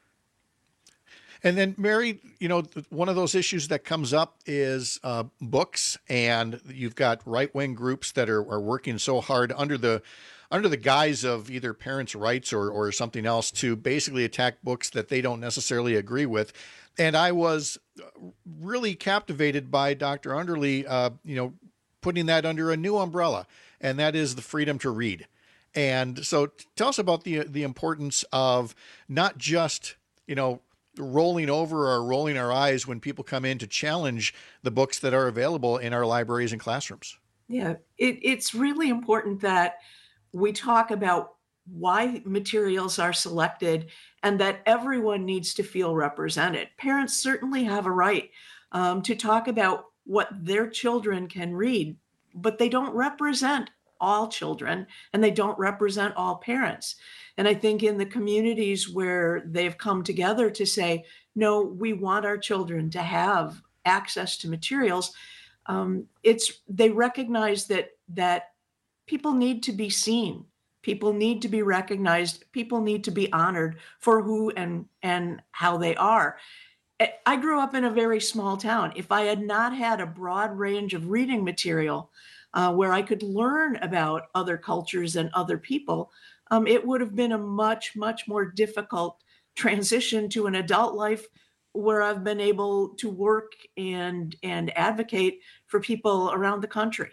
And then, Mary, you know, one of those issues that comes up is uh, books, and you've got right-wing groups that are, are working so hard under the under the guise of either parents' rights or, or something else to basically attack books that they don't necessarily agree with. And I was really captivated by Doctor Underly, uh, you know, putting that under a new umbrella, and that is the freedom to read. And so tell us about the the importance of not just, you know, rolling over or rolling our eyes when people come in to challenge the books that are available in our libraries and classrooms. Yeah, it, it's really important that we talk about why materials are selected and that everyone needs to feel represented. Parents certainly have a right um, to talk about what their children can read, but they don't represent all children and they don't represent all parents. And I think in the communities where they've come together to say, no, we want our children to have access to materials, um, it's they recognize that that people need to be seen. People need to be recognized. People need to be honored for who and, and how they are. I grew up in a very small town. If I had not had a broad range of reading material uh, where I could learn about other cultures and other people, um, it would have been a much, much more difficult transition to an adult life where I've been able to work and, and advocate for people around the country.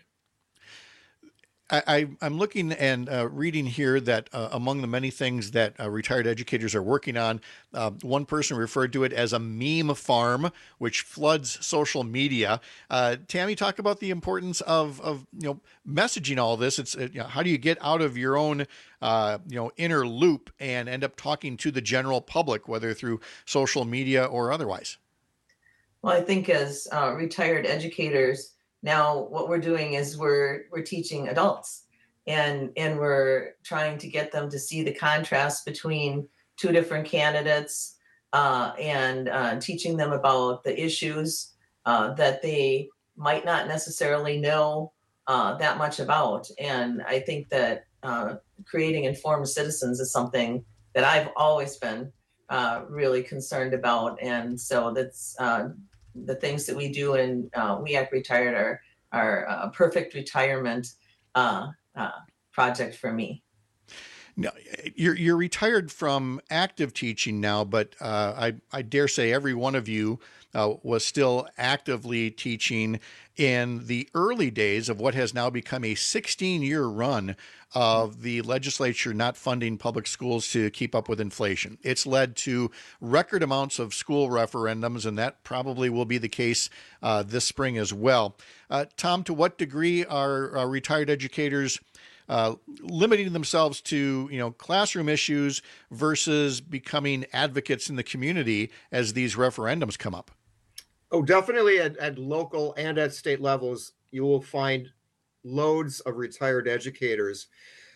I, I, I'm looking and uh, reading here that uh, among the many things that uh, retired educators are working on, uh, one person referred to it as a meme farm, which floods social media. Uh, Tammy, talk about the importance of, of you know, messaging all this. It's uh, you know, how do you get out of your own uh, you know inner loop and end up talking to the general public, whether through social media or otherwise? Well, I think as uh, retired educators, now what we're doing is we're we're teaching adults, and and we're trying to get them to see the contrast between two different candidates, uh, and uh, teaching them about the issues uh, that they might not necessarily know uh, that much about. And I think that uh, creating informed citizens is something that I've always been uh, really concerned about, and so that's. Uh, The things that we do in uh, We Act Retired are, are a perfect retirement uh, uh, project for me. Now, you're you're retired from active teaching now, but uh, I I dare say every one of you uh, was still actively teaching in the early days of what has now become a sixteen-year run of the legislature not funding public schools to keep up with inflation. It's led to record amounts of school referendums, and that probably will be the case uh, this spring as well. Uh, Tom, to what degree are, are retired educators uh, limiting themselves to, you know, classroom issues versus becoming advocates in the community as these referendums come up? Oh, definitely at, at local and at state levels, you will find loads of retired educators,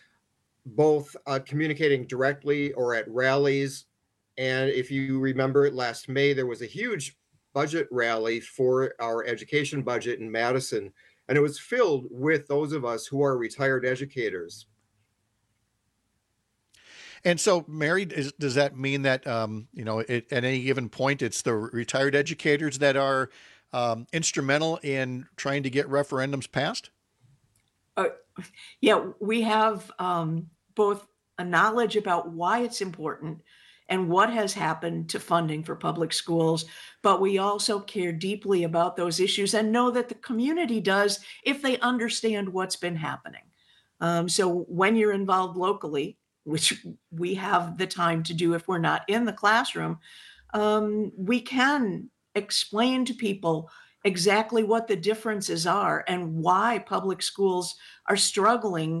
both uh, communicating directly or at rallies. And if you remember last May, there was a huge budget rally for our education budget in Madison, and it was filled with those of us who are retired educators. And so, Mary, is, does that mean that, um, you know, it, at any given point, it's the retired educators that are um, instrumental in trying to get referendums passed? Uh, yeah, we have um, both a knowledge about why it's important and what has happened to funding for public schools, but we also care deeply about those issues and know that the community does if they understand what's been happening. Um, so when you're involved locally, which we have the time to do if we're not in the classroom, um, we can explain to people exactly what the differences are and why public schools are struggling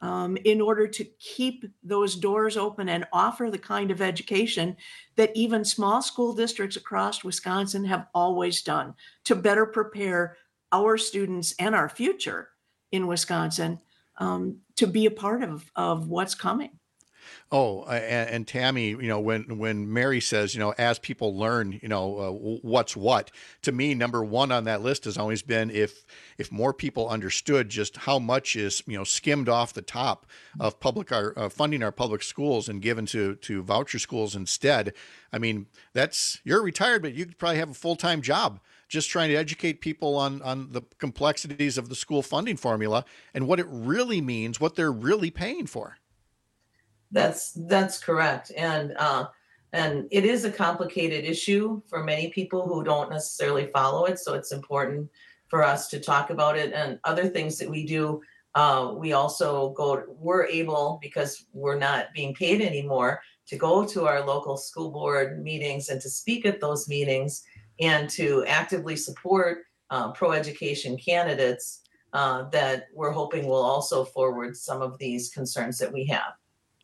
um, in order to keep those doors open and offer the kind of education that even small school districts across Wisconsin have always done to better prepare our students and our future in Wisconsin um, to be a part of, of what's coming. Oh, and, and Tammy, you know, when when Mary says, you know, as people learn, you know, uh, what's what, to me, number one on that list has always been if if more people understood just how much is, you know, skimmed off the top of public our uh, funding our public schools and given to to voucher schools instead. I mean, that's you're retired, but you could probably have a full time job just trying to educate people on on the complexities of the school funding formula and what it really means, what they're really paying for. That's that's correct, and uh, and it is a complicated issue for many people who don't necessarily follow it. So it's important for us to talk about it. And other things that we do, uh, we also go. We're able, because we're not being paid anymore, to go to our local school board meetings and to speak at those meetings and to actively support uh, pro-education candidates uh, that we're hoping will also forward some of these concerns that we have.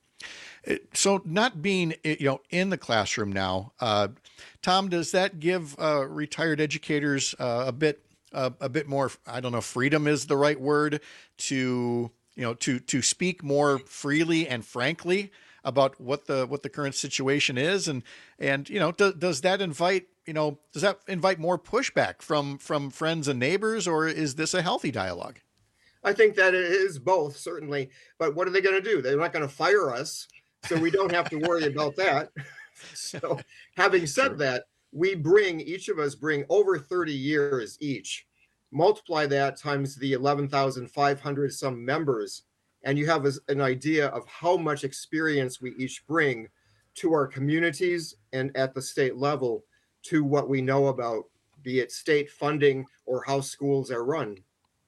So not being, you know, in the classroom now, uh, Tom, does that give uh, retired educators uh, a bit, uh, a bit more, I don't know, freedom is the right word, to, you know, to to speak more freely and frankly about what the what the current situation is, and and you know, do, does that invite, you know, does that invite more pushback from from friends and neighbors, or is this a healthy dialogue? I think that it is both, certainly. But what are they going to do? They're not going to fire us. So we don't have to worry about that. So having said sure. that, we bring, each of us bring over thirty years each. Multiply that times the eleven thousand five hundred some members, and you have a, an idea of how much experience we each bring to our communities and at the state level to what we know about, be it state funding or how schools are run.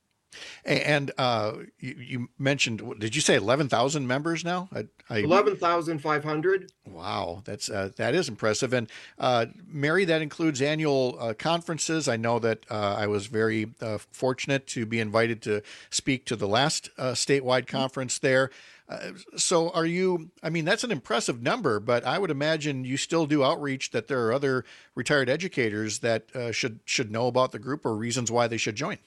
And uh, you, you mentioned, did you say eleven thousand members now? I, I, eleven thousand five hundred. Wow, that's uh, that is impressive. And uh, Mary, that includes annual uh, conferences. I know that uh, I was very uh, fortunate to be invited to speak to the last uh, statewide conference there. Uh, so are you, I mean, that's an impressive number, but I would imagine you still do outreach, that there are other retired educators that uh, should should know about the group or reasons why they should join.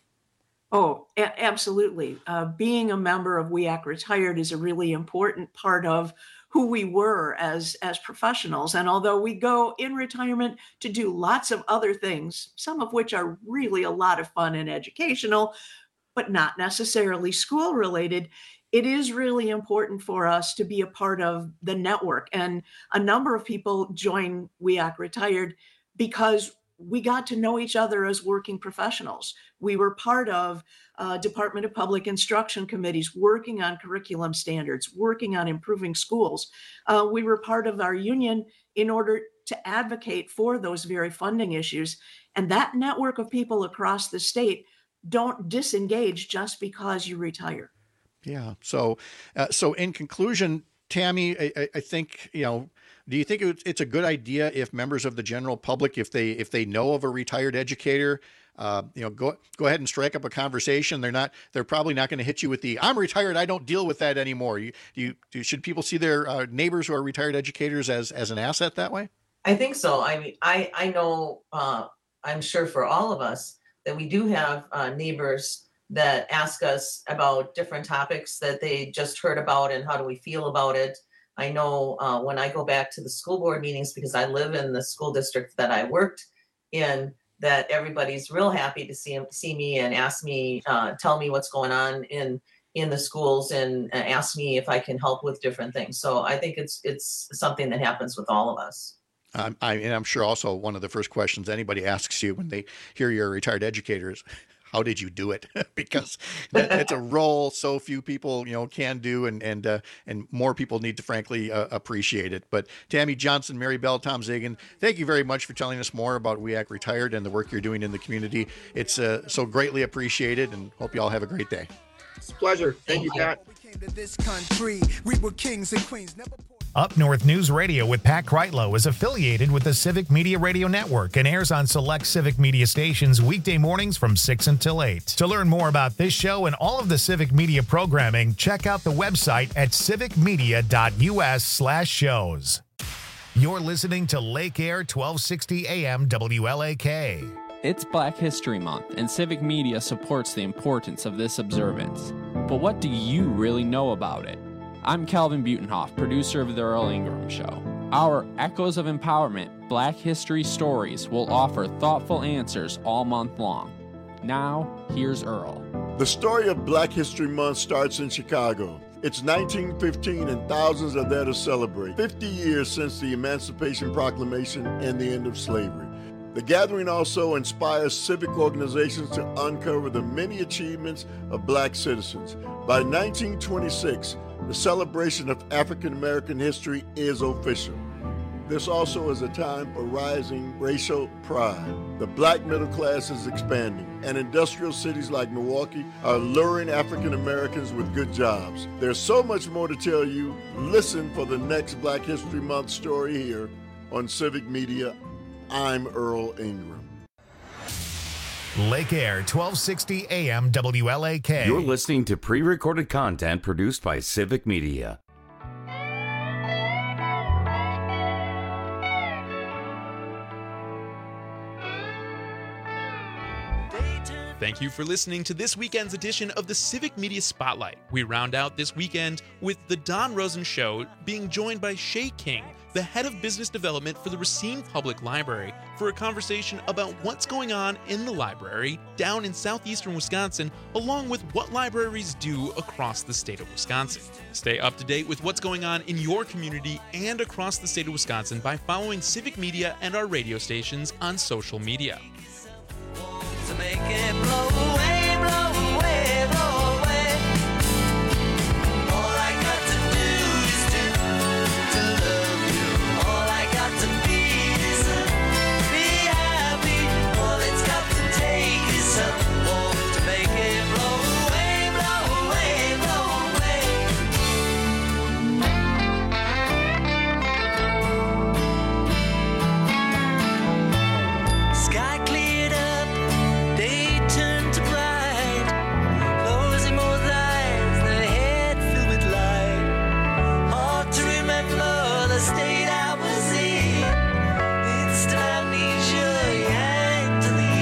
Oh, a- absolutely. Uh, being a member of W E A C Retired is a really important part of who we were as, as professionals. And although we go in retirement to do lots of other things, some of which are really a lot of fun and educational, but not necessarily school related, it is really important for us to be a part of the network. And a number of people join W E A C Retired because we got to know each other as working professionals. We were part of uh, Department of Public Instruction committees working on curriculum standards, working on improving schools. Uh, we were part of our union in order to advocate for those very funding issues. And that network of people across the state don't disengage just because you retire. Yeah. So, uh, so in conclusion, Tammy, I, I think, you know, do you think it's a good idea if members of the general public, if they if they know of a retired educator, uh, you know, go go ahead and strike up a conversation? They're not they're probably not going to hit you with the "I'm retired, I don't deal with that anymore." You you, you should people see their uh, neighbors who are retired educators as as an asset that way? I think so. I mean, I I know uh, I'm sure for all of us that we do have uh, neighbors that ask us about different topics that they just heard about and how do we feel about it. I know uh, when I go back to the school board meetings, because I live in the school district that I worked in, that everybody's real happy to see see me and ask me, uh, tell me what's going on in in the schools, and uh, ask me if I can help with different things. So I think it's it's something that happens with all of us. Um, I, and I'm sure also one of the first questions anybody asks you when they hear you're a retired educator is, how did you do it? Because that, that's a role so few people, you know, can do, and and uh, and more people need to frankly uh, appreciate it. But Tammy Johnson, Mary Bell, Tom Zagan, thank you very much for telling us more about W E A C Retired and the work you're doing in the community. It's uh, so greatly appreciated, and hope you all have a great day. It's a pleasure. Thank, Thank you, Pat. We came to this country. We were kings and queens. Never Up North News Radio with Pat Kreitlow is affiliated with the Civic Media Radio Network and airs on select Civic Media stations weekday mornings from six until eight. To learn more about this show and all of the Civic Media programming, check out the website at civicmedia.us slash shows. You're listening to Lake Air twelve sixty A M W L A K. It's Black History Month, and Civic Media supports the importance of this observance. But what do you really know about it? I'm Calvin Butenhoff, producer of The Earl Ingram Show. Our Echoes of Empowerment Black History Stories will offer thoughtful answers all month long. Now, here's Earl. The story of Black History Month starts in Chicago. It's nineteen fifteen and thousands are there to celebrate fifty years since the Emancipation Proclamation and the end of slavery. The gathering also inspires civic organizations to uncover the many achievements of black citizens. By nineteen twenty-six, the celebration of African American history is official. This also is a time for rising racial pride. The black middle class is expanding, and industrial cities like Milwaukee are luring African Americans with good jobs. There's so much more to tell you. Listen for the next Black History Month story here on Civic Media. I'm Earl Ingram. Lake Air twelve sixty A M W L A K. You're listening to pre-recorded content produced by Civic Media. Thank you for listening to this weekend's edition of the Civic Media Spotlight. We round out this weekend with The Don Rosen Show being joined by Shay King, the head of business development for the Racine Public Library, for a conversation about what's going on in the library down in southeastern Wisconsin, along with what libraries do across the state of Wisconsin. Stay up to date with what's going on in your community and across the state of Wisconsin by following Civic Media and our radio stations on social media. To make it blow away, blow away, blow away. All I got to do is to, to love you. All I got to be is to be happy. All it's got to take is some more to make it blow away, blow away, blow away. Sky cleared up. Day turned to bright, closing both eyes, the head filled with light. Hard to remember the state I was in. It's amnesia, yeah, to the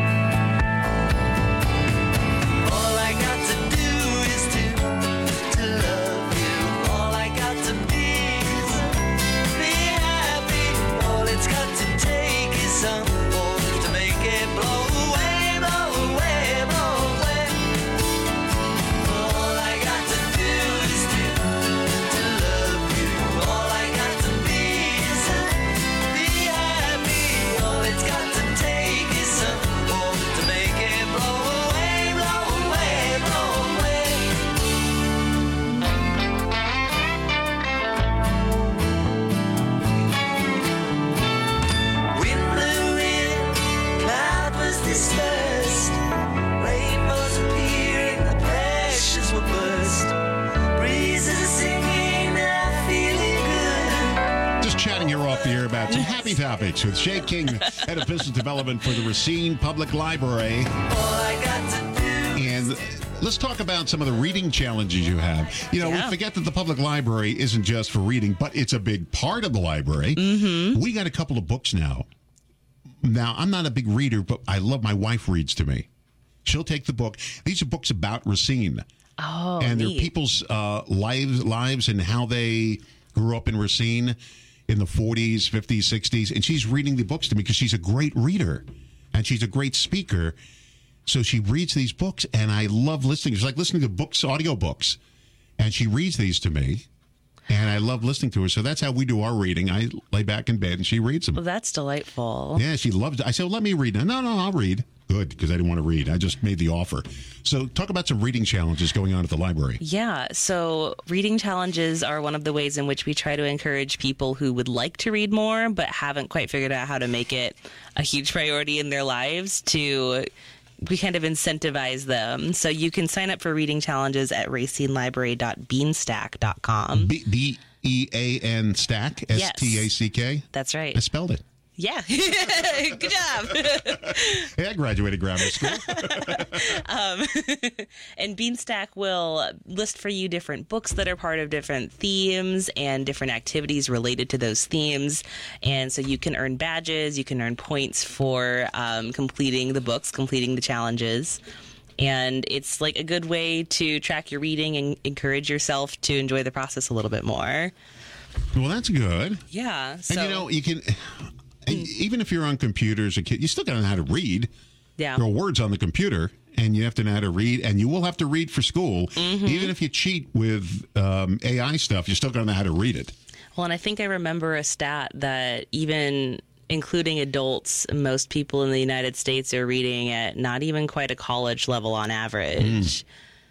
end. All I got to do is to, to love you. All I got to be is be happy. All it's got to take is some more to make it blow. Dispersed, rainbows appearing, the pleasures will burst. Breezes are singing, and I'm feeling good. Just chatting here off the air about some happy topics with Shay King, head of business development for the Racine Public Library. All I got to do. And let's talk about some of the reading challenges you have. You know, Yeah. we forget that the public library isn't just for reading, but it's a big part of the library. Mm-hmm. We got a couple of books now. Now, I'm not a big reader, but I love my wife reads to me. She'll take the book. These are books about Racine. Oh, and they're neat. people's uh, lives, lives and how they grew up in Racine in the forties, fifties, sixties. And she's reading the books to me because she's a great reader and she's a great speaker. So she reads these books, and I love listening. It's like listening to books, audio books. And she reads these to me. And I love listening to her. So that's how we do our reading. I lay back in bed and she reads them. Well, that's delightful. Yeah, she loves it. I said, well, let me read. No, no, I'll read. Good, because I didn't want to read. I just made the offer. So talk about some reading challenges going on at the library. Yeah, so reading challenges are one of the ways in which we try to encourage people who would like to read more but haven't quite figured out how to make it a huge priority in their lives to... We kind of incentivize them. So you can sign up for reading challenges at racine library dot beanstack dot com. B, B E A N Stack, S T A C K? That's right. I spelled it. Yeah. Good job. Hey, I graduated grammar school. um, and Beanstack will list for you different books that are part of different themes and different activities related to those themes. And so you can earn badges, you can earn points for um, completing the books, completing the challenges. And it's like a good way to track your reading and encourage yourself to enjoy the process a little bit more. Well, that's good. Yeah. So, and you know, you can, even if you're on computers, a kid, you still got to know how to read. Yeah. There are words on the computer, and you have to know how to read, and you will have to read for school. Mm-hmm. Even if you cheat with um, A I stuff, you're still going to know how to read it. Well, and I think I remember a stat that even including adults, most people in the United States are reading at not even quite a college level on average. Mm.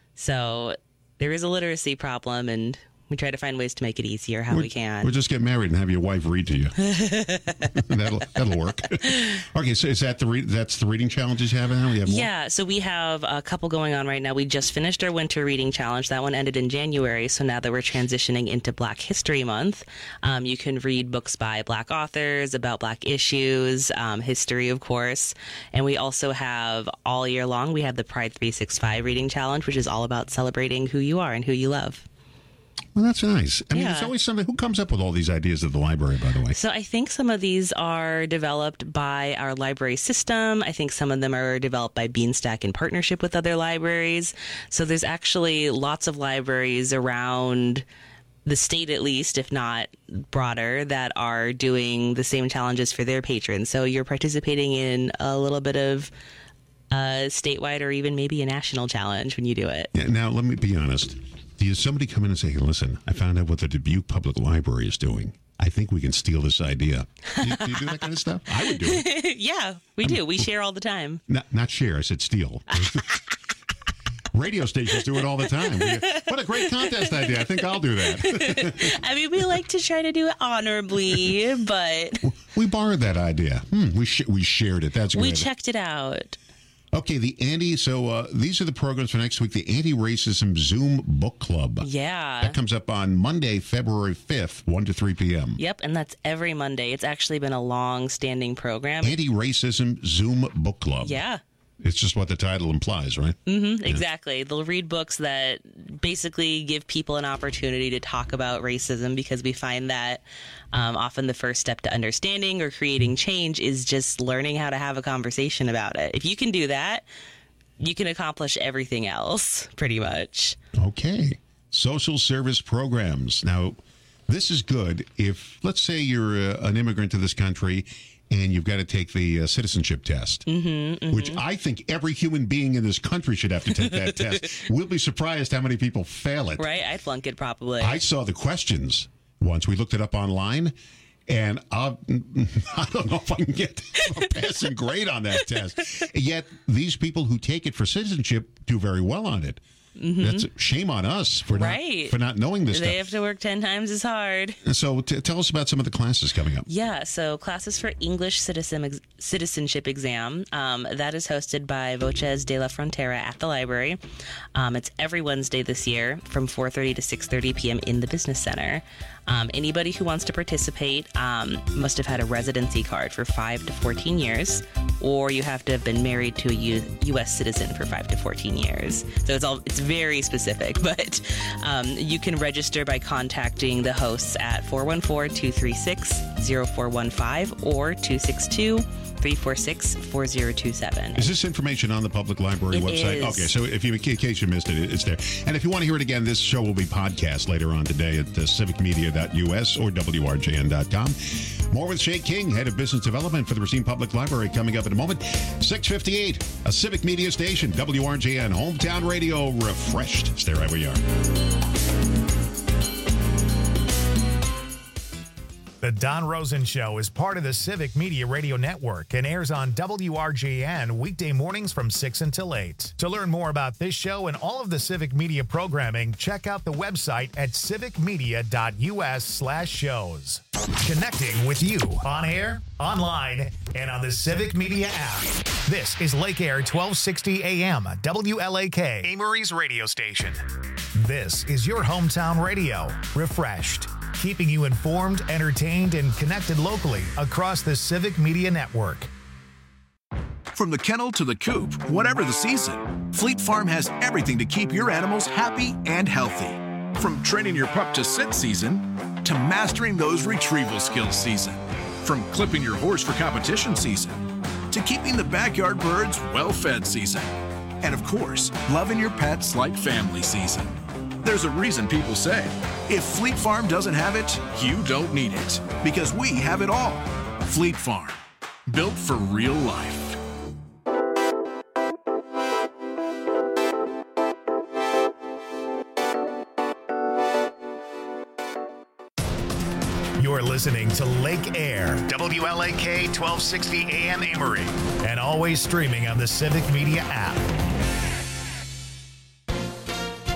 So there is a literacy problem, and we try to find ways to make it easier how we'll, we can. We'll just get married and have your wife read to you. that'll that'll work. Okay, so is that the re- that's the reading challenges you have now? You have more? Yeah, so we have a couple going on right now. We just finished our winter reading challenge. That one ended in January. So now that we're transitioning into Black History Month, um, you can read books by Black authors about Black issues, um, history, of course. And we also have all year long, we have the Pride three sixty-five reading challenge, which is all about celebrating who you are and who you love. Well, that's nice. I mean, yeah. It's always something. Who comes up with all these ideas at the library, by the way? So I think some of these are developed by our library system. I think some of them are developed by Beanstack in partnership with other libraries. So there's actually lots of libraries around the state, at least, if not broader, that are doing the same challenges for their patrons. So you're participating in a little bit of a statewide or even maybe a national challenge when you do it. Yeah, now, let me be honest. Does somebody come in and say, hey, listen, I found out what the Dubuque Public Library is doing. I think we can steal this idea. Do you, do you do that kind of stuff? I would do it. Yeah, we I do. Mean, we share all the time. Not, not share. I said steal. Radio stations do it all the time. We, what a great contest idea. I think I'll do that. I mean, we like to try to do it honorably, but... We borrowed that idea. Hmm, we sh- we shared it. That's great. We checked it out. Okay, the anti, so uh, these are the programs for next week, the Anti-Racism Zoom Book Club. Yeah. That comes up on Monday, February fifth, one to three p.m. Yep, and that's every Monday. It's actually been a long-standing program. Anti-Racism Zoom Book Club. Yeah. It's just what the title implies, right? Mm-hmm, yeah. Exactly. They'll read books that basically give people an opportunity to talk about racism, because we find that um, often the first step to understanding or creating change is just learning how to have a conversation about it. If you can do that, you can accomplish everything else, pretty much. Okay. Social service programs. Now, this is good if, let's say you're uh, an immigrant to this country and you've got to take the uh, citizenship test, mm-hmm, mm-hmm. which I think every human being in this country should have to take that test. We'll be surprised how many people fail it. Right? I'd flunk it probably. I saw the questions once. We looked it up online, and I'll, I don't know if I can get a passing grade on that test. Yet these people who take it for citizenship do very well on it. Mm-hmm. That's a shame on us for not right. for not knowing this they stuff. have to work ten times as hard. So t- tell us about some of the classes coming up. Yeah, so classes for English citizen ex- citizenship exam. Um, that is hosted by Voces de la Frontera at the library. Um, it's every Wednesday this year from four thirty to six thirty p.m. in the Business Center. Um, anybody who wants to participate um, must have had a residency card for five to fourteen years, or you have to have been married to a U- U.S. citizen for five to fourteen years. So it's all it's very specific, but um, you can register by contacting the hosts at four one four, two three six, zero four one five or two six two, three four six, four zero two seven. Is this information on the public library it website? Is. Okay, so if you, in case you missed it, it's there. And if you want to hear it again, this show will be podcast later on today at uh, civic media dot u s or w r j n dot com. More with Shay King, Head of Business Development for the Racine Public Library, coming up in a moment. six fifty-eight, a Civic Media station, W R J N, Hometown Radio, refreshed. Stay right where you are. The Don Rosen Show is part of the Civic Media Radio Network and airs on W R J N weekday mornings from six until eight. To learn more about this show and all of the Civic Media programming, check out the website at civic media dot u s slash shows. Connecting with you on air, online, and on the Civic Media app. This is Lake Air twelve sixty A M, W L A K, Amory's radio station. This is your hometown radio, refreshed. keeping you informed, entertained, and connected locally across the Civic Media Network. From the kennel to the coop, whatever the season, Fleet Farm has everything to keep your animals happy and healthy. From training your pup to sit season, to mastering those retrieval skills season. From clipping your horse for competition season, to keeping the backyard birds well-fed season. And of course, loving your pets like family season. There's a reason people say, if Fleet Farm doesn't have it, you don't need it. Because we have it all. Fleet Farm, built for real life. You're listening to Lake Air, W L A K twelve sixty A M Amory, and always streaming on the Civic Media app.